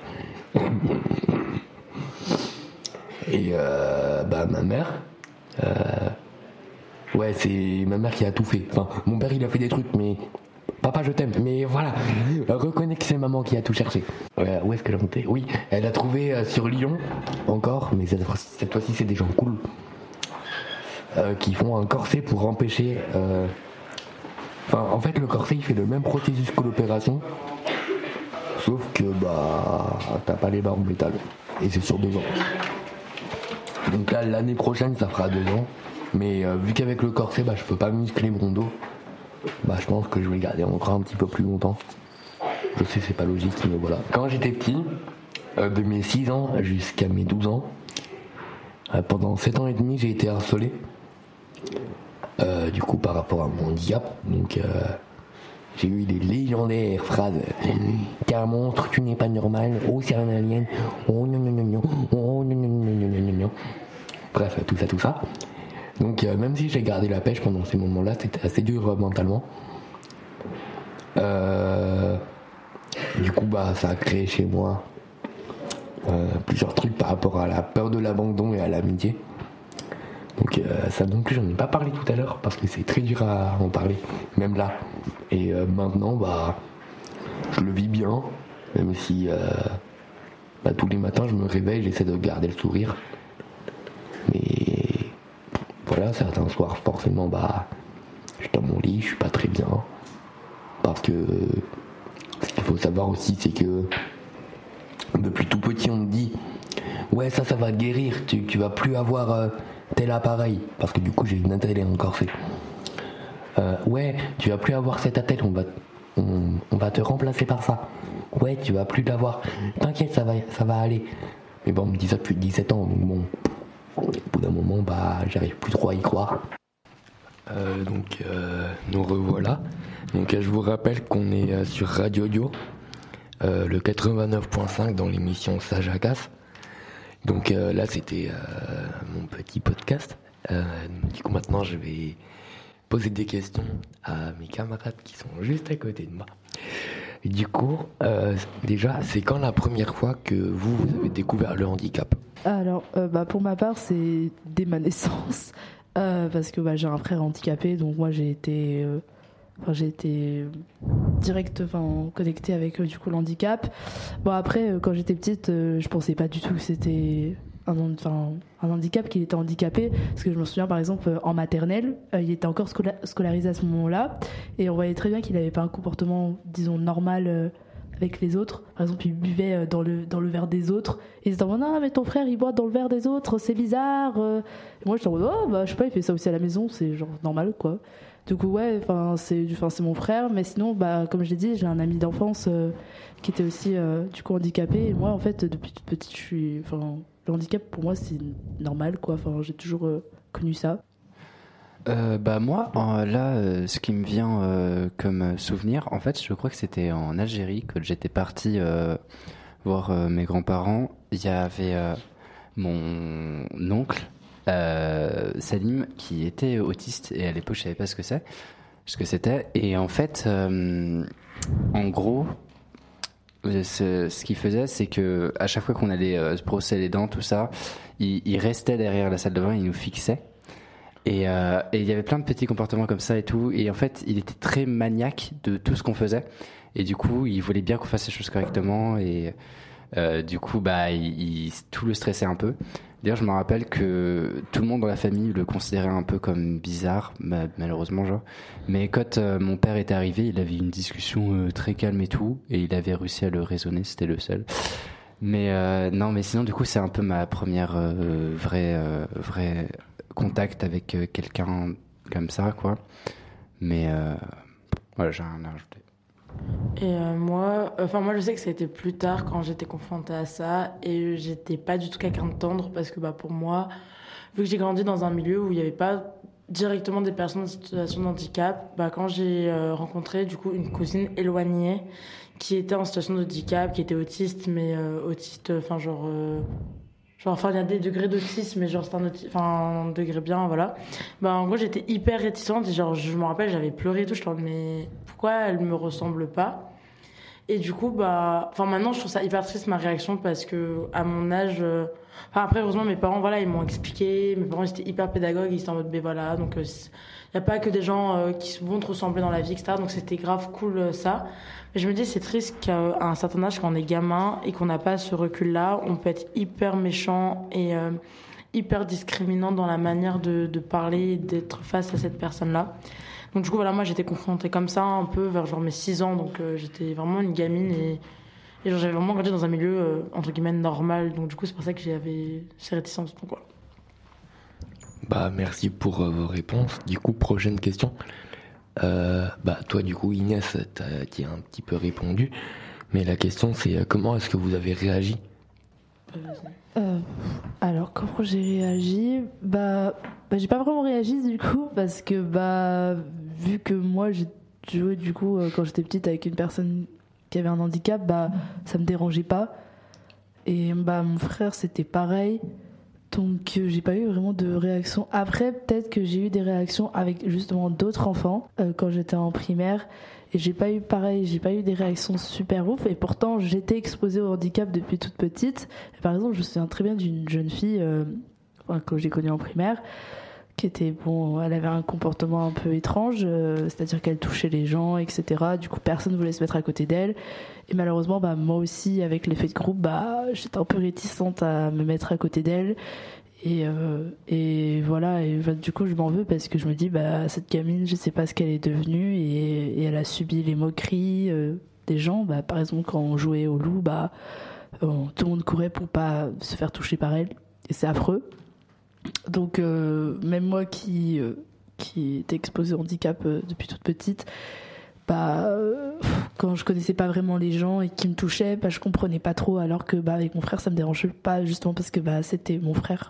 Et euh, bah ma mère, euh, ouais c'est ma mère qui a tout fait. Enfin, mon père il a fait des trucs, mais papa je t'aime. Mais voilà, reconnais que c'est maman qui a tout cherché. Ouais, où est-ce que j'en étais? Oui, elle a trouvé euh, sur Lyon encore, mais cette, cette fois-ci c'est des gens cool euh, qui font un corset pour empêcher. Euh, Enfin, en fait, le corset il fait le même processus que l'opération, sauf que bah t'as pas les barres en métal et c'est sur deux ans. Donc là, l'année prochaine, ça fera deux ans. Mais euh, vu qu'avec le corset, bah je peux pas muscler mon dos, bah je pense que je vais le garder encore un petit peu plus longtemps. Je sais, c'est pas logique, mais voilà. Quand j'étais petit, euh, de mes six ans jusqu'à mes douze ans, euh, pendant sept ans et demi, j'ai été harcelé. Euh, du coup par rapport à mon handicap, donc euh, j'ai eu des légendaires phrases. T'es un monstre, tu n'es pas normal, oh c'est un alien, oh non non non non, oh non non non non non non. Bref, tout ça, tout ça. Donc euh, même si j'ai gardé la pêche pendant ces moments-là, c'était assez dur euh, mentalement. Euh, du coup, bah, ça a créé chez moi euh, plusieurs trucs par rapport à la peur de l'abandon et à l'amitié. Donc euh, ça non plus, j'en ai pas parlé tout à l'heure parce que c'est très dur à en parler, même là. Et euh, maintenant, bah, je le vis bien, même si euh, bah, tous les matins je me réveille, j'essaie de garder le sourire. Mais voilà, certains soirs, forcément, bah, je suis dans mon lit, je suis pas très bien. Parce que ce qu'il faut savoir aussi, c'est que depuis tout petit, on me dit ouais, ça, ça va te guérir, tu, tu vas plus avoir euh, tel appareil. Parce que du coup, j'ai une attelle et un corset. Euh, ouais, tu vas plus avoir cet attelle, on va, on, on va te remplacer par ça. Ouais, tu vas plus l'avoir. T'inquiète, ça va, ça va aller. Mais bon, on me dit ça depuis dix-sept ans, donc bon, au bout d'un moment, bah, j'arrive plus trop à y croire. Euh, donc, euh, nous revoilà. Donc, euh, je vous rappelle qu'on est euh, sur Radio Audio, euh, le quatre-vingt-neuf point cinq dans l'émission Sage à Casse. Donc euh, là, c'était euh, mon petit podcast. Euh, du coup, maintenant, je vais poser des questions à mes camarades qui sont juste à côté de moi. Et du coup, euh, déjà, c'est quand la première fois que vous, vous avez découvert le handicap ? Alors, euh, bah, pour ma part, c'est dès ma naissance. Euh, parce que bah, j'ai un frère handicapé, donc moi j'ai été, euh, enfin, j'ai été direct, enfin, connectée avec euh, du coup le handicap. Bon après, euh, quand j'étais petite, euh, je pensais pas du tout que c'était un, enfin, un handicap, qu'il était handicapé, parce que je me souviens par exemple euh, en maternelle, euh, il était encore scola- scolarisé à ce moment-là, et on voyait très bien qu'il avait pas un comportement, disons, normal. Euh, avec les autres. Par exemple, il buvait dans le, dans le verre des autres. Et ils étaient en mode, non, mais ton frère, il boit dans le verre des autres, c'est bizarre. Et moi, j'étais en mode, oh, bah, je sais pas, il fait ça aussi à la maison, c'est genre normal, quoi. Du coup, ouais, c'est, c'est mon frère. Mais sinon, bah, comme je l'ai dit, j'ai un ami d'enfance euh, qui était aussi, euh, du coup, handicapé. Et moi, en fait, depuis toute petite, je suis... Enfin, le handicap, pour moi, c'est normal, quoi. Enfin, j'ai toujours euh, connu ça. Euh, bah moi, euh, là, euh, ce qui me vient euh, comme souvenir, en fait, je crois que c'était en Algérie que j'étais parti euh, voir euh, mes grands-parents. Il y avait euh, mon oncle, euh, Salim, qui était autiste, et à l'époque, je savais pas ce que c'est, ce que c'était. Et en fait, euh, en gros, ce, ce qu'il faisait, c'est que à chaque fois qu'on allait euh, se brosser les dents, tout ça, il, il restait derrière la salle de bain, il nous fixait. Et, euh, et il y avait plein de petits comportements comme ça et tout. Et en fait, il était très maniaque de tout ce qu'on faisait. Et du coup, il voulait bien qu'on fasse les choses correctement. Et euh, du coup, bah, il, il, tout le stressait un peu. D'ailleurs, je me rappelle que tout le monde dans la famille le considérait un peu comme bizarre, malheureusement, genre. Mais quand euh, mon père était arrivé, il avait une discussion euh, très calme et tout. Et il avait réussi à le raisonner, c'était le seul. Mais euh, non, mais sinon, du coup, c'est un peu ma première euh, vraie... Euh, vraie contact avec euh, quelqu'un comme ça, quoi. Mais euh, voilà, j'ai rien à rajouter. Et euh, moi, enfin moi je sais que ça a été plus tard quand j'étais confrontée à ça et j'étais pas du tout quelqu'un de tendre parce que bah pour moi, vu que j'ai grandi dans un milieu où il n'y avait pas directement des personnes en situation de handicap, bah quand j'ai euh, rencontré du coup une cousine éloignée qui était en situation de handicap, qui était autiste mais euh, autiste, enfin genre euh, Genre, enfin, il y a des degrés d'autisme, mais genre, c'est un, auti- enfin, un degré bien, voilà. Bah, en gros, j'étais hyper réticente, et genre, je me rappelle, j'avais pleuré et tout, je me disais, mais pourquoi elle me ressemble pas? Et du coup, bah, enfin, maintenant, je trouve ça hyper triste, ma réaction, parce que, à mon âge, euh, enfin, après, heureusement, mes parents, voilà, ils m'ont expliqué, mes parents, ils étaient hyper pédagogues, ils étaient en mode, ben voilà, donc, il euh, n'y a pas que des gens euh, qui vont te ressembler dans la vie, et cetera. Donc, c'était grave cool, euh, ça. Mais je me dis, c'est triste qu'à un certain âge, quand on est gamin et qu'on n'a pas ce recul-là, on peut être hyper méchant et euh, hyper discriminant dans la manière de, de parler et d'être face à cette personne-là. Donc du coup, voilà, moi, j'étais confrontée comme ça un peu vers genre mes six ans. Donc euh, j'étais vraiment une gamine et, et genre, j'avais vraiment grandi dans un milieu, euh, entre guillemets, normal. Donc du coup, c'est pour ça que j'avais ces réticences. Donc voilà. Bah, merci pour euh, vos réponses. Du coup, prochaine question. Euh, bah toi du coup Inès t'y as un petit peu répondu, mais la question c'est euh, comment est-ce que vous avez réagi? euh, Alors comment j'ai réagi, bah, bah j'ai pas vraiment réagi du coup parce que bah vu que moi j'ai joué du coup euh, quand j'étais petite avec une personne qui avait un handicap, bah ça me dérangeait pas et bah mon frère c'était pareil Donc euh, j'ai pas eu vraiment de réaction. Après, peut-être que j'ai eu des réactions avec justement d'autres enfants euh, quand j'étais en primaire. Et j'ai pas eu pareil, j'ai pas eu des réactions super ouf. Et pourtant, j'étais exposée au handicap depuis toute petite. Et par exemple, je me souviens très bien d'une jeune fille euh, enfin, que j'ai connue en primaire, qui était, bon, elle avait un comportement un peu étrange, euh, c'est-à-dire qu'elle touchait les gens, et cetera. Du coup, personne ne voulait se mettre à côté d'elle. Et malheureusement, bah, moi aussi, avec l'effet de groupe, bah, j'étais un peu réticente à me mettre à côté d'elle. Et, euh, et voilà, et bah, du coup, je m'en veux parce que je me dis, bah, cette gamine, je sais pas ce qu'elle est devenue, et, et elle a subi les moqueries euh, des gens. Bah, par exemple, quand on jouait au loup, bah, euh, tout le monde courait pour pas se faire toucher par elle. Et c'est affreux. Donc euh, même moi qui, euh, qui était exposée au handicap euh, depuis toute petite, bah, euh, quand je connaissais pas vraiment les gens et qui me touchaient, bah, je comprenais pas trop, alors que bah, avec mon frère ça me dérangeait pas, justement parce que bah, c'était mon frère.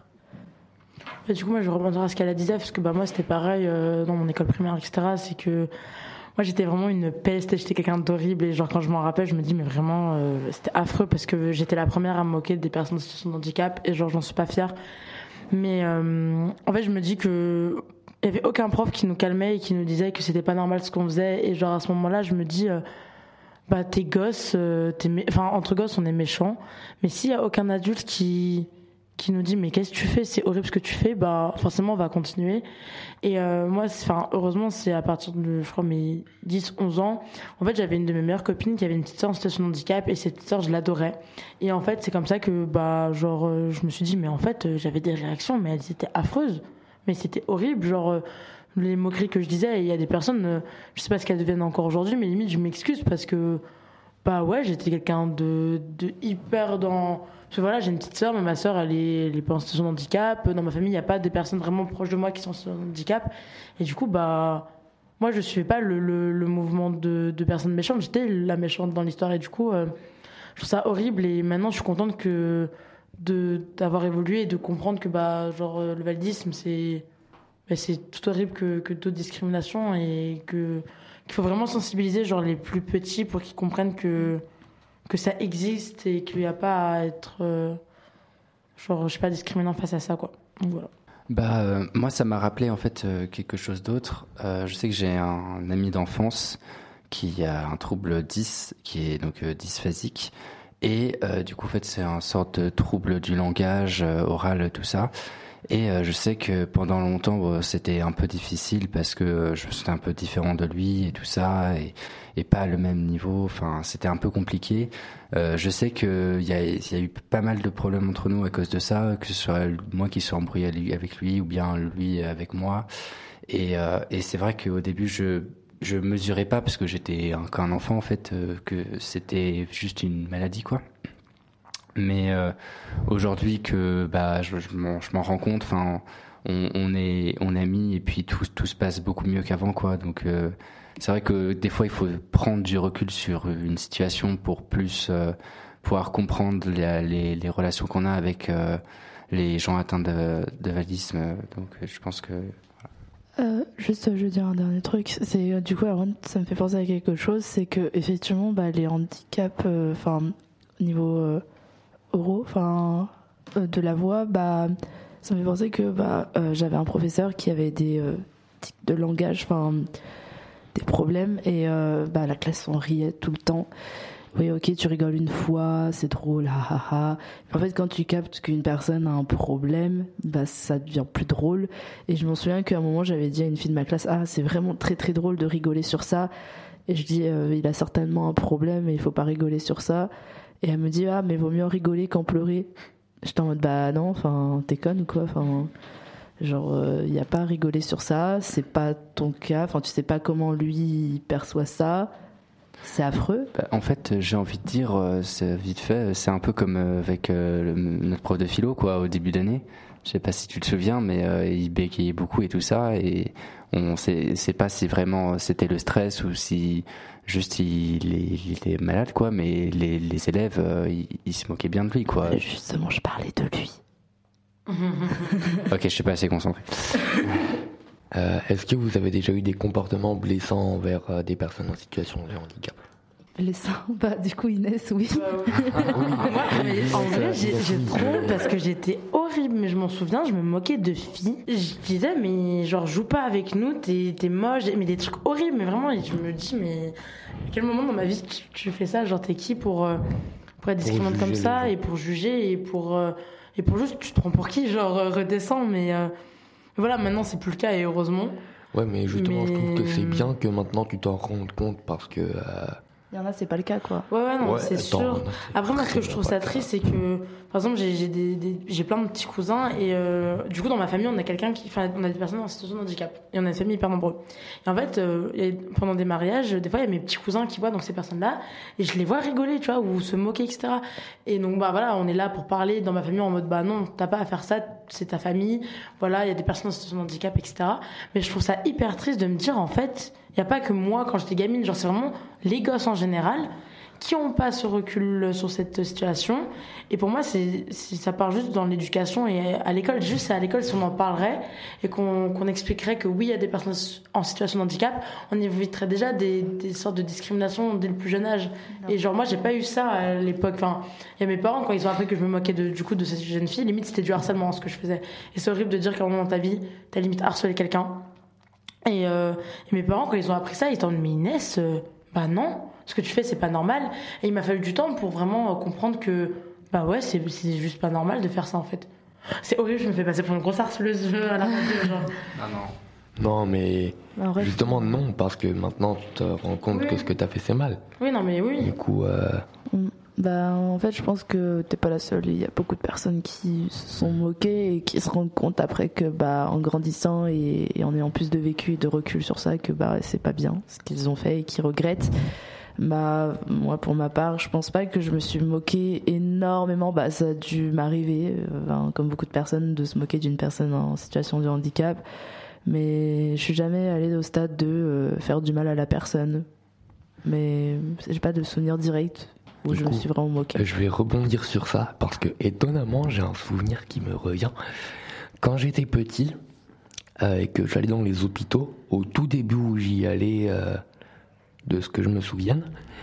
Et du coup moi je rebondirai à ce qu'elle a disait, parce que bah, moi c'était pareil euh, dans mon école primaire, et cetera. C'est que moi j'étais vraiment une peste, j'étais quelqu'un d'horrible, et genre quand je m'en rappelle je me dis mais vraiment euh, c'était affreux, parce que j'étais la première à me moquer des personnes en situation de handicap, et genre j'en suis pas fière. Mais euh, en fait, je me dis que il y avait aucun prof qui nous calmait et qui nous disait que c'était pas normal ce qu'on faisait. Et genre à ce moment-là, je me dis, euh, bah t'es gosse, euh, t'es mé- enfin entre gosses on est méchants. Mais s'il y a aucun adulte qui qui nous dit mais qu'est-ce que tu fais, c'est horrible ce que tu fais, bah forcément on va continuer. Et euh, moi, enfin heureusement c'est à partir de je crois mes dix onze ans, en fait j'avais une de mes meilleures copines qui avait une petite sœur en situation de handicap, et cette petite sœur je l'adorais. Et en fait c'est comme ça que bah genre euh, je me suis dit mais en fait euh, j'avais des réactions mais elles étaient affreuses, mais c'était horrible, genre euh, les moqueries que je disais, et il y a des personnes euh, je sais pas ce qu'elles deviennent encore aujourd'hui, mais limite je m'excuse parce que bah ouais j'étais quelqu'un de de hyper dans. Parce que voilà, j'ai une petite sœur, mais ma sœur, elle est, elle est pas en situation de handicap. Dans ma famille, il n'y a pas des personnes vraiment proches de moi qui sont en situation de handicap. Et du coup, bah, moi, je suivais pas le, le, le mouvement de, de personnes méchantes. J'étais la méchante dans l'histoire. Et du coup, euh, je trouve ça horrible. Et maintenant, je suis contente que, de, d'avoir évolué et de comprendre que, bah, genre, le validisme, c'est, bah, c'est tout horrible que, que d'autres discriminations, et que, qu'il faut vraiment sensibiliser, genre, les plus petits pour qu'ils comprennent que, que ça existe et qu'il n'y a pas à être euh, genre je sais pas discriminant face à ça, quoi. Donc voilà. Bah euh, moi ça m'a rappelé en fait euh, quelque chose d'autre. Euh, je sais que j'ai un ami d'enfance qui a un trouble dys qui est donc euh, dysphasique, et euh, du coup en fait c'est un sorte de trouble du langage euh, oral, tout ça. Et euh, je sais que pendant longtemps euh, c'était un peu difficile parce que euh, je suis un peu différent de lui et tout ça, et, et pas à le même niveau. Enfin, c'était un peu compliqué. Euh, je sais que il y a, y a eu pas mal de problèmes entre nous à cause de ça, que ce soit moi qui sois embrouillé avec lui ou bien lui avec moi. Et, euh, et c'est vrai qu'au début je je mesurais pas, parce que j'étais un, qu'un enfant en fait, euh, que c'était juste une maladie, quoi. Mais euh, aujourd'hui que bah je, je, m'en, je m'en rends compte, enfin on, on est on est amis, et puis tout tout se passe beaucoup mieux qu'avant, quoi. Donc euh, c'est vrai que des fois il faut prendre du recul sur une situation pour plus euh, pouvoir comprendre les, les les relations qu'on a avec euh, les gens atteints de, de validisme. Donc je pense que Euh, juste, je veux dire un dernier truc. C'est euh, du coup, Aaron, ça me fait penser à quelque chose. C'est que effectivement, bah, les handicaps, enfin, euh, niveau euh, oraux, enfin, euh, de la voix, bah, ça me fait penser que bah, euh, j'avais un professeur qui avait des euh, tics de langage, enfin, des problèmes, et euh, bah, la classe en riait tout le temps. Oui, ok, tu rigoles une fois, c'est drôle, ha ha ha. En fait, quand tu captes qu'une personne a un problème, bah ça devient plus drôle. Et je m'en souviens qu'à un moment, j'avais dit à une fille de ma classe, ah, c'est vraiment très très drôle de rigoler sur ça. Et je dis, euh, il a certainement un problème et il faut pas rigoler sur ça. Et elle me dit, ah, mais vaut mieux rigoler qu'en pleurer. J'étais en mode, bah non, enfin, t'es conne ou quoi, enfin. Genre, il euh, y a pas à rigoler sur ça, c'est pas ton cas, enfin, tu sais pas comment lui il perçoit ça. C'est affreux. Bah, en fait, j'ai envie de dire, euh, c'est vite fait, c'est un peu comme euh, avec euh, le, notre prof de philo, quoi, au début d'année. Je sais pas si tu te souviens, mais euh, il bégayait beaucoup et tout ça, et on sait, sait pas si vraiment c'était le stress ou si juste il, il, il est malade, quoi. Mais les, les élèves, euh, ils, ils se moquaient bien de lui, quoi. Justement, je parlais de lui. Ok, je suis pas assez concentré. Euh, est-ce que vous avez déjà eu des comportements blessants envers euh, des personnes en situation de handicap? Blessants? Bah, du coup, Inès, oui. Moi, mais en vrai, j'ai, j'ai trop honte parce que j'étais horrible. horrible, mais je m'en souviens, je me moquais de filles. Je disais, mais genre, joue pas avec nous, t'es, t'es moche, mais des trucs horribles, mais vraiment, et je me dis, mais à quel moment dans ma vie tu, tu fais ça? Genre, t'es qui pour, euh, pour être discriminante comme ça, et pour juger, et pour, euh, et pour juste, tu te prends pour qui? Genre, euh, redescends, mais euh, voilà, maintenant, c'est plus le cas, et heureusement. Ouais, mais justement, mais... je trouve que c'est bien que maintenant tu t'en rendes compte parce que. Euh... Il y en a, c'est pas le cas, quoi. Ouais, ouais, non, ouais, c'est attends, sûr. non, c'est Après, moi, ce que je trouve ça triste, c'est que, par exemple, j'ai, j'ai, des, des, j'ai plein de petits cousins, et euh, du coup, dans ma famille, on a quelqu'un qui. Enfin, on a des personnes en situation de handicap, et on a une famille hyper nombreuse. Et en fait, euh, et pendant des mariages, des fois, il y a mes petits cousins qui voient donc ces personnes-là, et je les vois rigoler, tu vois, ou se moquer, et cetera. Et donc, bah voilà, on est là pour parler dans ma famille en mode, bah non, t'as pas à faire ça, c'est ta famille, voilà, il y a des personnes en situation de handicap, et cetera. Mais je trouve ça hyper triste de me dire, en fait, il y a pas que moi, quand j'étais gamine, genre, c'est vraiment les gosses en général qui ont pas ce recul sur cette situation. Et pour moi, c'est, c'est ça part juste dans l'éducation et à l'école. Juste à l'école, si on en parlerait et qu'on, qu'on expliquerait que oui, il y a des personnes en situation de handicap, on éviterait déjà des, des sortes de discrimination dès le plus jeune âge. Non. Et genre, moi, j'ai pas eu ça à l'époque. Enfin, il y a mes parents, quand ils ont appris que je me moquais de, du coup de cette jeune fille, limite, c'était du harcèlement, ce que je faisais. Et c'est horrible de dire qu'à un moment dans ta vie, t'as limite harcelé quelqu'un. Et, euh, et mes parents, quand ils ont appris ça, ils étaient en mais Inès, euh, bah non, ce que tu fais, c'est pas normal. Et il m'a fallu du temps pour vraiment comprendre que, bah ouais, c'est, c'est juste pas normal de faire ça, en fait. C'est horrible, je me fais passer pour une grosse harceleuse à la radio, genre. Ah non. Non, mais bah, justement, non, parce que maintenant, tu te rends compte oui. que ce que t'as fait, c'est mal. Oui, non, mais oui. Du coup, euh... Bah, en fait, je pense que t'es pas la seule. Il y a beaucoup de personnes qui se sont moquées et qui se rendent compte après que, bah, en grandissant et, et en ayant plus de vécu et de recul sur ça, que, bah, c'est pas bien ce qu'ils ont fait et qu'ils regrettent. Bah, moi, pour ma part, je pense pas que je me suis moquée énormément. Bah, ça a dû m'arriver, euh, comme beaucoup de personnes, de se moquer d'une personne en situation de handicap. Mais je suis jamais allée au stade de euh, faire du mal à la personne. Mais j'ai pas de souvenir direct où du je coup, me suis vraiment moquée. Je vais rebondir sur ça parce que, étonnamment, j'ai un souvenir qui me revient. Quand j'étais petit euh, et que j'allais dans les hôpitaux, au tout début où j'y allais... Euh, de ce que je me souvienne,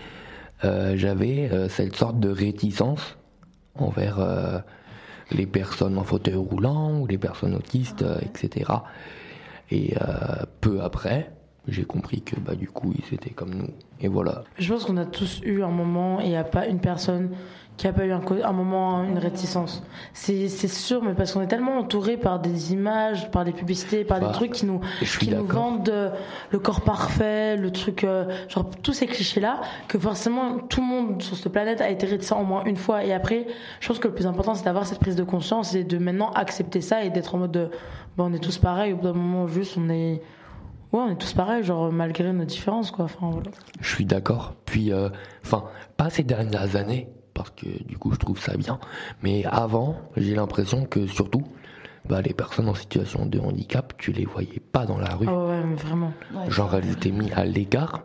euh, j'avais euh, cette sorte de réticence envers euh, les personnes en fauteuil roulant ou les personnes autistes, euh, et cetera. Et euh, peu après, j'ai compris que bah, du coup, ils étaient comme nous. Et voilà. Je pense qu'on a tous eu un moment, et il n'y a pas une personne qui n'a pas eu un, un moment, une réticence. C'est, c'est sûr, mais parce qu'on est tellement entouré par des images, par des publicités, par bah, des trucs qui nous, qui nous vendent euh, le corps parfait, le truc, euh, genre tous ces clichés-là, que forcément tout le monde sur cette planète a été réticent au moins une fois. Et après, je pense que le plus important, c'est d'avoir cette prise de conscience et de maintenant accepter ça et d'être en mode de, bah, on est tous pareils, au bout d'un moment, juste, on est... Ouais, on est tous pareils, genre malgré nos différences, quoi. Enfin, voilà. Je suis d'accord. Puis, enfin, euh, pas ces dernières années, parce que du coup, je trouve ça bien. Mais avant, j'ai l'impression que surtout, bah, les personnes en situation de handicap, tu les voyais pas dans la rue. Ah ouais, mais vraiment. Ouais, genre, elles étaient mises à l'écart,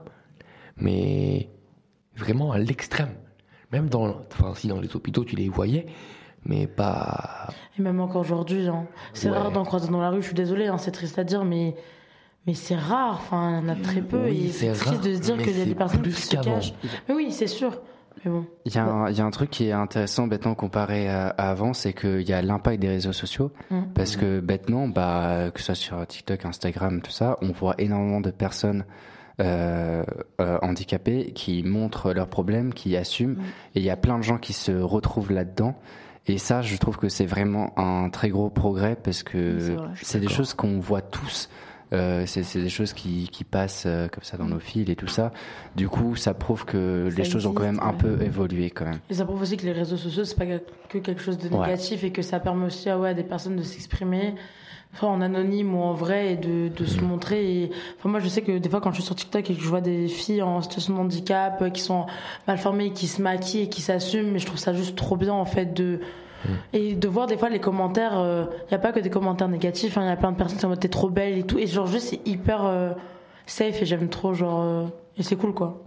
mais vraiment à l'extrême. Même dans, enfin, si dans les hôpitaux, tu les voyais. Mais pas. Et même encore aujourd'hui, hein. C'est ouais. rare d'en croiser dans la rue. Je suis désolée, hein, c'est triste à dire, mais. Mais c'est rare, enfin, il y en a très peu, oui, et c'est, c'est triste de se dire qu'il y a des personnes qui se cachent. Mais oui, c'est sûr. Mais bon. Il y a un, il y a un truc qui est intéressant bêtement comparé à, à avant, c'est qu'il y a l'impact des réseaux sociaux. Mmh. Parce que bêtement, bah, que ce soit sur TikTok, Instagram, tout ça, on voit énormément de personnes euh, euh, handicapées qui montrent leurs problèmes, qui assument, mmh. et il y a plein de gens qui se retrouvent là-dedans. Et ça, je trouve que c'est vraiment un très gros progrès parce que c'est, vrai, c'est des choses qu'on voit tous. Euh, c'est, c'est des choses qui, qui passent euh, comme ça dans nos fils et tout ça. Du coup, ça prouve que ça les existe, choses ont quand même un ouais. peu évolué quand même. Et ça prouve aussi que les réseaux sociaux, c'est pas que quelque chose de négatif ouais. et que ça permet aussi à, ouais, à des personnes de s'exprimer, soit en anonyme ou en vrai, et de, de se montrer. Et, enfin, moi, je sais que des fois, quand je suis sur TikTok et que je vois des filles en situation de handicap euh, qui sont mal formées, qui se maquillent et qui s'assument, mais je trouve ça juste trop bien en fait de et de voir des fois les commentaires, il euh, n'y a pas que des commentaires négatifs, il hein, y a plein de personnes qui sont en mode t'es trop belle et tout, et genre juste c'est hyper euh, safe et j'aime trop, genre, euh, et c'est cool quoi.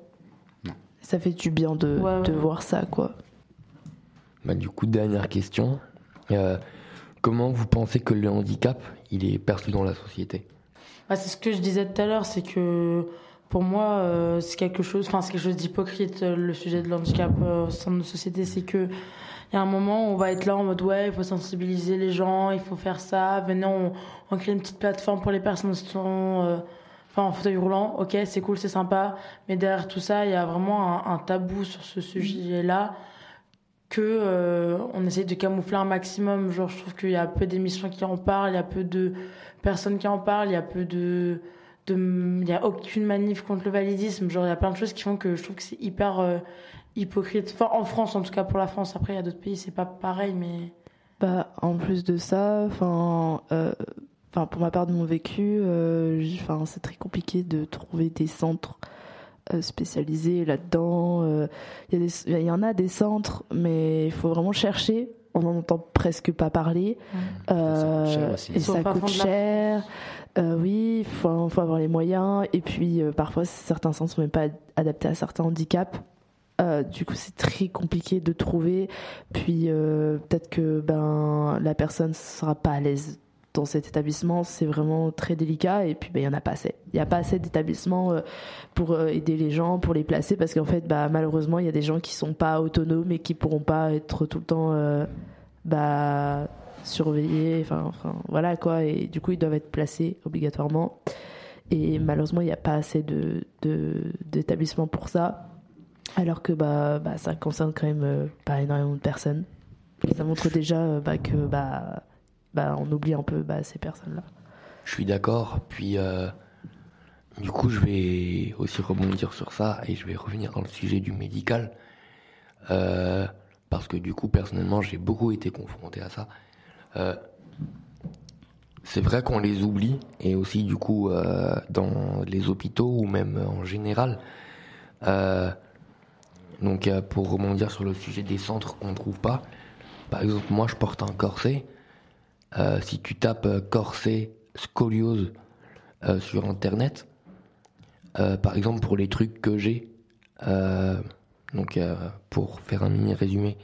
Ça fait du bien de, ouais, ouais. de voir ça quoi. Bah, du coup, dernière question, euh, comment vous pensez que le handicap il est perçu dans la société? Bah, c'est ce que je disais tout à l'heure, c'est que pour moi, euh, c'est quelque chose, enfin, c'est quelque chose d'hypocrite, euh, le sujet de l'handicap euh, au sein de nos sociétés. C'est que il y a un moment où on va être là en mode ouais, il faut sensibiliser les gens, il faut faire ça. Venez, on, on crée une petite plateforme pour les personnes qui sont euh, enfin, en fauteuil roulant. Ok, c'est cool, c'est sympa. Mais derrière tout ça, il y a vraiment un, un tabou sur ce sujet-là que euh, on essaie de camoufler un maximum. Genre, je trouve qu'il y a peu d'émissions qui en parlent, il y a peu de personnes qui en parlent, il y a peu de... de il y a aucune manif contre le validisme. Genre, il y a plein de choses qui font que je trouve que c'est hyper... Euh, hypocrite, enfin en France en tout cas, pour la France. Après il y a d'autres pays, c'est pas pareil, mais bah en plus de ça, enfin euh, enfin pour ma part de mon vécu, euh, enfin c'est très compliqué de trouver des centres euh, spécialisés là-dedans. Il euh, y, y en a des centres, mais il faut vraiment chercher. On n'en entend presque pas parler. Mmh. Euh, ça coûte cher et ça coûte cher. Euh, oui, il faut, faut avoir les moyens. Et puis euh, parfois certains centres sont même pas adaptés à certains handicaps. Euh, du coup, c'est très compliqué de trouver. Puis euh, peut-être que ben la personne sera pas à l'aise dans cet établissement. C'est vraiment très délicat. Et puis ben il y en a pas assez. Il y a pas assez d'établissements euh, pour euh, aider les gens, pour les placer, parce qu'en fait, bah malheureusement, il y a des gens qui sont pas autonomes et qui pourront pas être tout le temps euh, bah surveillés. Enfin, enfin voilà quoi. Et du coup, ils doivent être placés obligatoirement. Et malheureusement, il n'y a pas assez de, de d'établissements pour ça. Alors que bah, bah, ça concerne quand même euh, pas énormément de personnes. Et ça montre déjà euh, bah, que bah, bah, on oublie un peu bah, ces personnes-là. Je suis d'accord. Puis euh, du coup, je vais aussi rebondir sur ça et je vais revenir dans le sujet du médical. Euh, parce que du coup, personnellement, j'ai beaucoup été confronté à ça. Euh, c'est vrai qu'on les oublie, et aussi du coup euh, dans les hôpitaux ou même en général. Euh, Donc euh, pour rebondir sur le sujet des centres qu'on ne trouve pas, par exemple moi je porte un corset, euh, si tu tapes euh, corset scoliose euh, sur internet, euh, par exemple pour les trucs que j'ai, euh, donc euh, pour faire un mini résumé,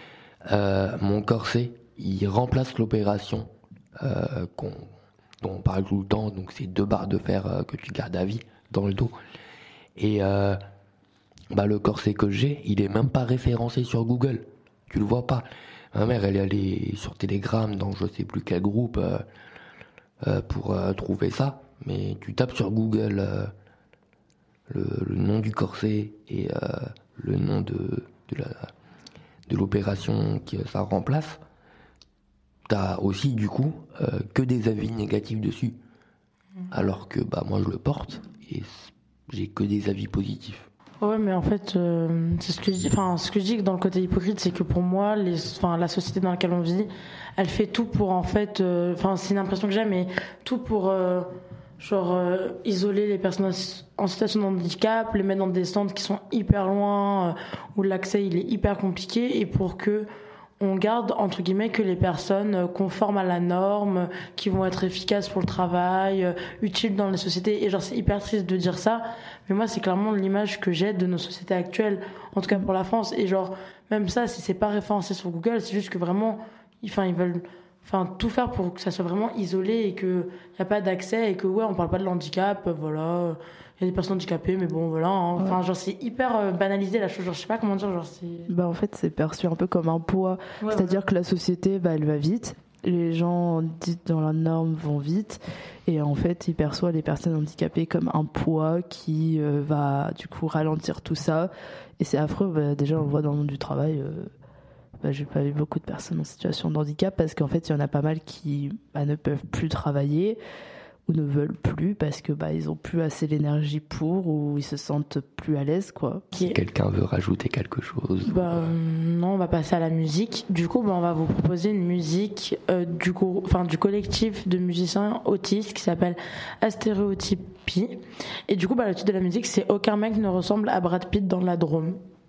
euh, mon corset il remplace l'opération euh, qu'on, dont on parle tout le temps, donc c'est deux barres de fer euh, que tu gardes à vie dans le dos, et euh, bah le corset que j'ai, il est même pas référencé sur Google. Tu le vois pas. Ma mère, elle est allée sur Telegram, dans je sais plus quel groupe, euh, euh, pour euh, trouver ça. Mais tu tapes sur Google euh, le, le nom du corset et euh, le nom de, de, la, de l'opération que ça remplace. T'as aussi, du coup, euh, que des avis négatifs dessus. Alors que bah moi, je le porte et j'ai que des avis positifs. Ouais, mais en fait, euh, c'est ce que je dis. Enfin, ce que je dis dans le côté hypocrite, c'est que pour moi, les, enfin, la société dans laquelle on vit, elle fait tout pour en fait. Enfin, euh, c'est une impression que j'ai, mais tout pour euh, genre euh, isoler les personnes en situation de handicap, les mettre dans des centres qui sont hyper loin, euh, où l'accès il est hyper compliqué, et pour que on garde entre guillemets que les personnes conformes à la norme, qui vont être efficaces pour le travail, euh, utiles dans les sociétés. Et genre c'est hyper triste de dire ça, mais moi c'est clairement l'image que j'ai de nos sociétés actuelles, en tout cas pour la France. Et genre même ça, si c'est pas référencé sur Google, c'est juste que vraiment, enfin ils veulent, enfin tout faire pour que ça soit vraiment isolé et que y a pas d'accès, et que ouais on parle pas de l'handicap, voilà. Il y a des personnes handicapées, mais bon, voilà. Hein. Enfin, ouais. genre, c'est hyper euh, banalisé la chose. Genre, je sais pas comment dire. Genre, c'est... Bah, en fait, c'est perçu un peu comme un poids. Ouais, C'est-à-dire ouais. que la société, bah, elle va vite. Les gens dits dans la norme vont vite. Et en fait, ils perçoivent les personnes handicapées comme un poids qui euh, va, du coup, ralentir tout ça. Et c'est affreux. Bah, déjà, on le voit dans le monde du travail. Euh, bah, j'ai pas vu beaucoup de personnes en situation de handicap parce qu'en fait, il y en a pas mal qui bah, ne peuvent plus travailler ou ne veulent plus parce que bah ils ont plus assez d'énergie pour, ou ils se sentent plus à l'aise quoi. Si quelqu'un veut rajouter quelque chose. Bah euh, non, on va passer à la musique. Du coup, bah, on va vous proposer une musique euh, du coup, enfin du collectif de musiciens autistes qui s'appelle Astéréotypie. Et du coup, bah le titre de la musique c'est Aucun mec ne ressemble à Brad Pitt dans la Drôme.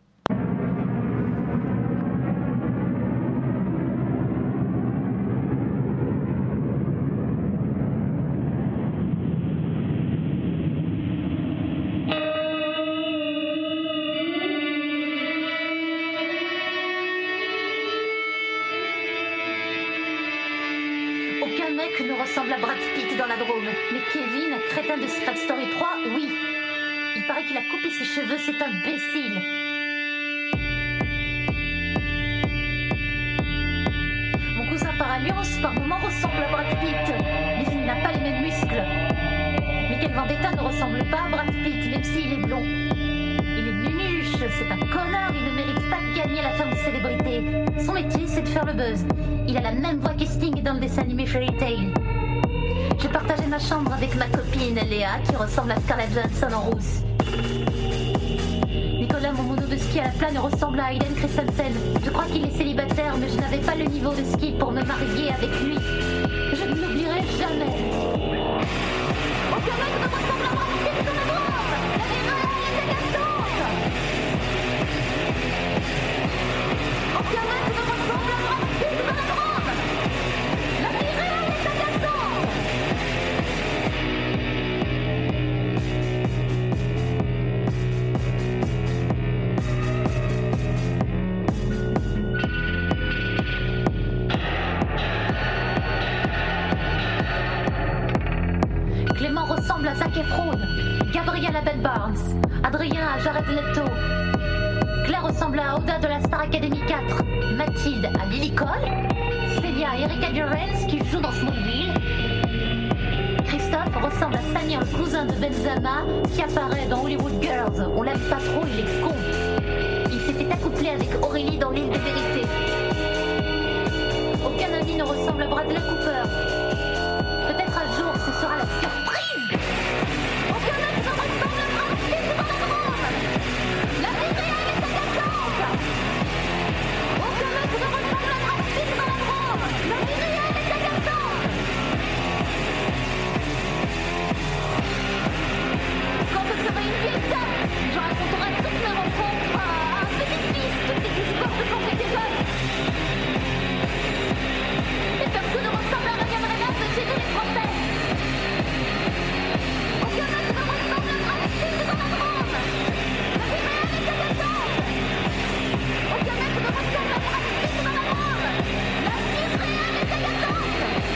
Aucun mec ne ressemble à Brad Pitt dans la Drôme. Mais Kevin, crétin de Secret Story trois, oui. Il qu'il a coupé ses cheveux, cet imbécile. Mon cousin par alliance, par moments, ressemble à Brad Pitt, mais il n'a pas les mêmes muscles. Michael Vendetta ne ressemble pas à Brad Pitt, même s'il est blond. Il est nunuche, c'est un connard, il ne mérite pas de gagner la femme de célébrité. Son métier, c'est de faire le buzz. Il a la même voix que Sting dans le dessin animé Fairy Tail. J'ai partagé ma chambre avec ma copine Léa, qui ressemble à Scarlett Johansson en rousse. Nicolas, mon mono de ski à la plane, ressemble à Hayden Christensen. Je crois qu'il est célibataire, mais je n'avais pas le niveau de ski pour me marier avec lui. Je ne l'oublierai jamais. Aucun mec ne ressemble à Brad Pitt dans la drogue. La vie réelle est agaçante. Aucun mec ne ressemble à Brad Pitt dans la drogue. La vie réelle est agaçante. Clément ressemble à Zac Efron, Gabriel à Ben Barnes, Adrien à Jared Leto. Claire ressemble à Oda de la Star Academy quatre, Mathilde à Lily Cole, Célia à Erika Durance qui joue dans Smallville. Christophe ressemble à Samir, le cousin de Benzema qui apparaît dans Hollywood Girls. On l'aime pas trop, il est con. Il s'était accouplé avec Aurélie dans L'île des Vérités. Aucun ami ne ressemble à Bradley Cooper. Peut-être un jour, ce sera la surprise. Aucun mec ne ressemble à Brad Pitt dans la drogue. La vie réelle est agaçante. Aucun mec ne ressemble à Brad Pitt dans la drogue. La vie réelle est agaçante. Quand ce serait une vieille dame, je raconterai toutes mes rencontres à un petit-fils, toutes les histoires de quand j'étais jeune. Et personne ne ressemble à Ryan Reynolds de chez nous les Français. Aucun mec ne ressemble à Brad Pitt dans la drogue. La vie réelle est agaçante. Aucun mec ne ressemble à Brad Pitt dans la drogue. La vie réelle est agaçante.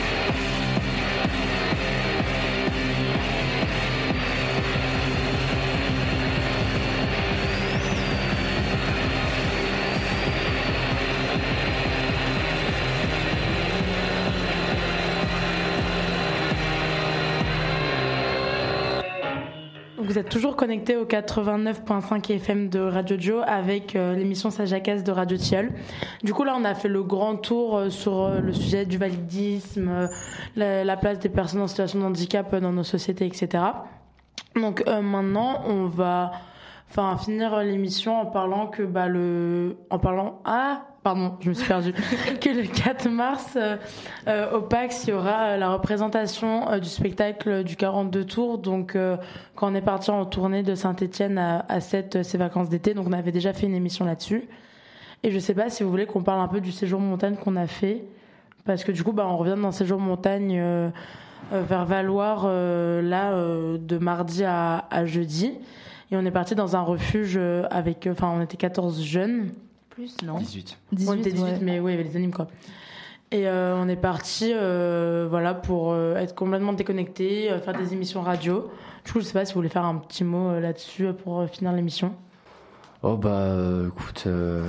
Vous êtes toujours connectés au quatre-vingt-neuf virgule cinq F M de Radio Dio avec euh, l'émission Sage à Casse de Radio Tilleul. Du coup, là, on a fait le grand tour euh, sur euh, le sujet du validisme, euh, la, la place des personnes en situation de handicap euh, dans nos sociétés, et cetera. Donc euh, maintenant, on va enfin finir l'émission en parlant que bah le en parlant ah pardon je me suis perdue que le quatre mars euh, euh, au PAX il y aura la représentation euh, du spectacle du quarante-deux tours. Donc euh, quand on est parti en tournée de Saint-Étienne à, à Sète euh, ces vacances d'été, donc on avait déjà fait une émission là-dessus. Et je sais pas si vous voulez qu'on parle un peu du séjour montagne qu'on a fait, parce que du coup bah on revient dans séjour montagne euh, euh, vers Valloire euh, là euh, de mardi à, à jeudi. Et on est parti dans un refuge avec, enfin, on était quatorze jeunes. Plus, non? dix-huit. dix-huit, on était dix-huit, ouais. mais oui, il y avait les animes, quoi. Et euh, on est parti, euh, voilà, pour euh, être complètement déconnectés, euh, faire des émissions radio. Du coup, je sais pas si vous voulez faire un petit mot euh, là-dessus euh, pour euh, finir l'émission. Oh, bah, euh, écoute, euh,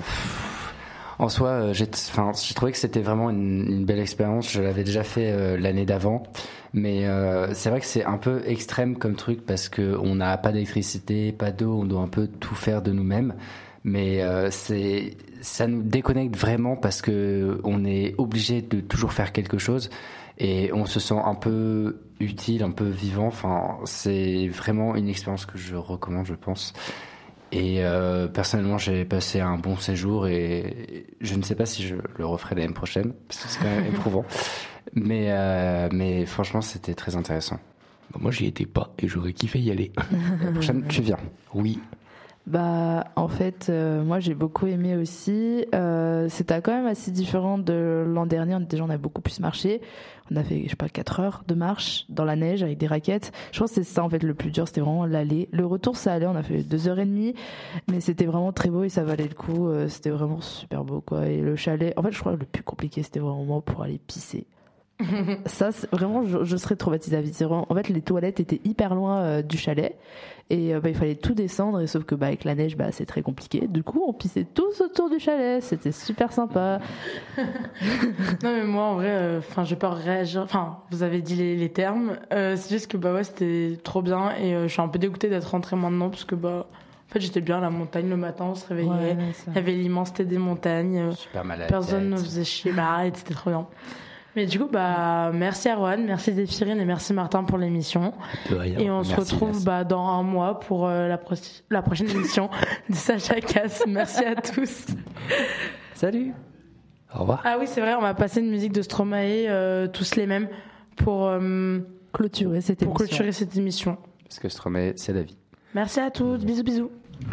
en soi, euh, j'ai, enfin, j'ai trouvé que c'était vraiment une, une belle expérience. Je l'avais déjà fait euh, l'année d'avant. Mais euh, c'est vrai que c'est un peu extrême comme truc parce que on n'a pas d'électricité, pas d'eau, on doit un peu tout faire de nous-mêmes. Mais euh, c'est, ça nous déconnecte vraiment parce que on est obligé de toujours faire quelque chose et on se sent un peu utile, un peu vivant. Enfin, c'est vraiment une expérience que je recommande, je pense. Et euh, personnellement, j'ai passé un bon séjour et je ne sais pas si je le referai l'année prochaine parce que c'est quand même éprouvant. Mais, euh, mais franchement, c'était très intéressant. Bah, moi, j'y étais pas et j'aurais kiffé y aller. La prochaine, tu viens. Oui. Bah, en fait, euh, moi j'ai beaucoup aimé aussi. Euh, c'était quand même assez différent de l'an dernier. Déjà, on a beaucoup plus marché. On a fait, je sais pas, quatre heures de marche dans la neige avec des raquettes. Je pense que c'est ça en fait le plus dur, c'était vraiment l'aller. Le retour, ça allait. On a fait deux heures et demie, mais c'était vraiment très beau et ça valait le coup. Euh, c'était vraiment super beau, quoi. Et le chalet, en fait, je crois que le plus compliqué, c'était vraiment pour aller pisser. Ça, c'est, vraiment, je, je serais traumatisée à vie. C'est vraiment, en fait, les toilettes étaient hyper loin euh, du chalet et euh, bah, il fallait tout descendre. Et sauf que bah, avec la neige, bah, c'est très compliqué. Du coup, on pissait tous autour du chalet. C'était super sympa. Non mais moi, en vrai, enfin, euh, je vais pas réagir. Enfin, vous avez dit les, les termes. Euh, c'est juste que bah ouais, c'était trop bien et euh, je suis un peu dégoûtée d'être rentrée maintenant parce que bah. En fait, j'étais bien à la montagne le matin, on se réveillait. Ouais, il y avait l'immensité des montagnes. Super mal à la Personne ne tête. faisait chier. Bah, arrête, c'était trop bien. Mais du coup, bah, merci Erwan, merci Zéphirine et merci Martin pour l'émission. De rien. Et on se Merci, retrouve merci. bah, dans un mois pour euh, la, pro- la prochaine émission de Sacha Cass. Merci à tous. Salut. Au revoir. Ah oui, c'est vrai, on va passer une musique de Stromae, euh, tous les mêmes, pour, euh, Clôturer cette pour émission. clôturer cette émission. Parce que Stromae, c'est la vie. Merci à tous, bisous bisous.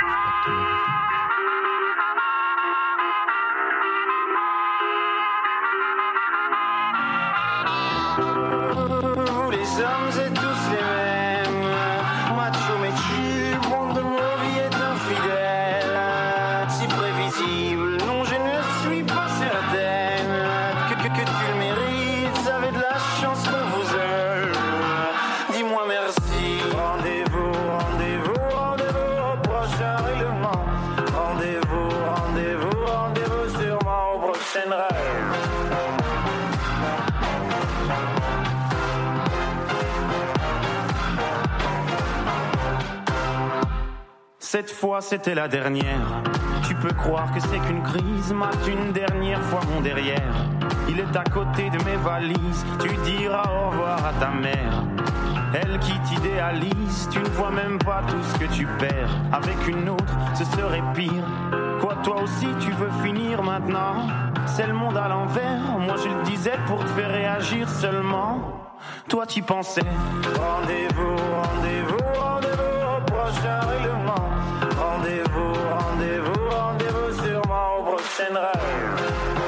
Vous les hommes êtes tous les mêmes, macho mais tu, monde de ma vie est infidèle, si prévisible, non je ne suis pas certaine, que, que, que tu le mérites, vous avez de la chance qu'on vous aime, dis-moi merci, rendez-vous, rendez-vous, rendez-vous au prochain règlement, rendez-vous, rendez-vous, rendez-vous sûrement au prochain rêve. Cette fois c'était la dernière. Tu peux croire que c'est qu'une crise, mate une dernière fois mon derrière. Il est à côté de mes valises, tu diras au revoir à ta mère. Elle qui t'idéalise, tu ne vois même pas tout ce que tu perds. Avec une autre, ce serait pire. Quoi, toi aussi tu veux finir maintenant? C'est le monde à l'envers, moi je le disais pour te faire réagir seulement. Toi tu pensais, rendez-vous, rendez-vous, rendez-vous au prochain règlement. Rendez-vous, rendez-vous, rendez-vous sûrement au prochain rêve.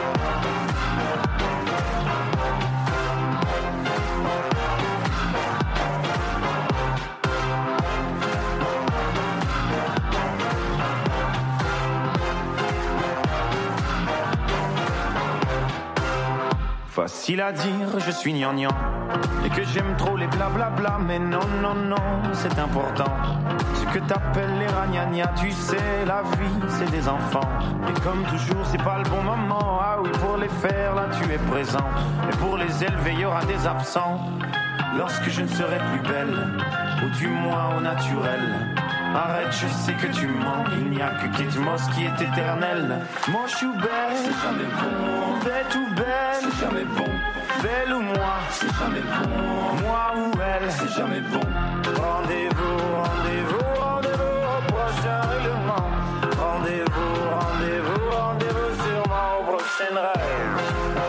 Facile à dire, je suis gnangnan et que j'aime trop les blablabla, mais non, non, non, c'est important. Ce que t'appelles les ragnagnas, tu sais, la vie, c'est des enfants. Et comme toujours, c'est pas le bon moment. Ah oui, pour les faire, là, tu es présent. Et pour les élever, il y aura des absents. Lorsque je ne serai plus belle, ou du moins au naturel. Arrête, je sais que tu mens. Il n'y a que Kate Moss qui est éternelle. Moche ou belle, c'est jamais bon. Bête ou belle, c'est jamais bon. Belle ou moi, c'est jamais bon. Moi ou elle, c'est jamais bon. Rendez-vous, rendez-vous, rendez-vous au prochain règlement. Rendez-vous, rendez-vous, rendez-vous sûrement au prochain rêve.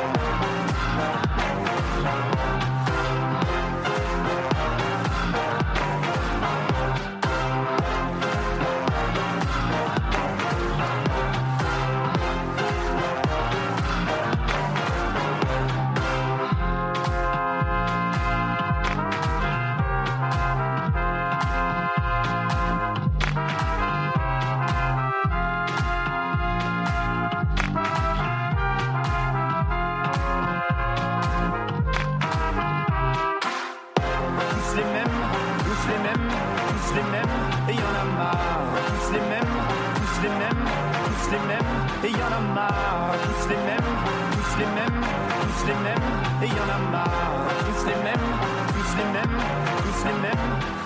les mêmes, et y en a marre, tous les mêmes, tous les mêmes, tous les mêmes, et y en a marre, tous les mêmes, tous les mêmes, tous les mêmes.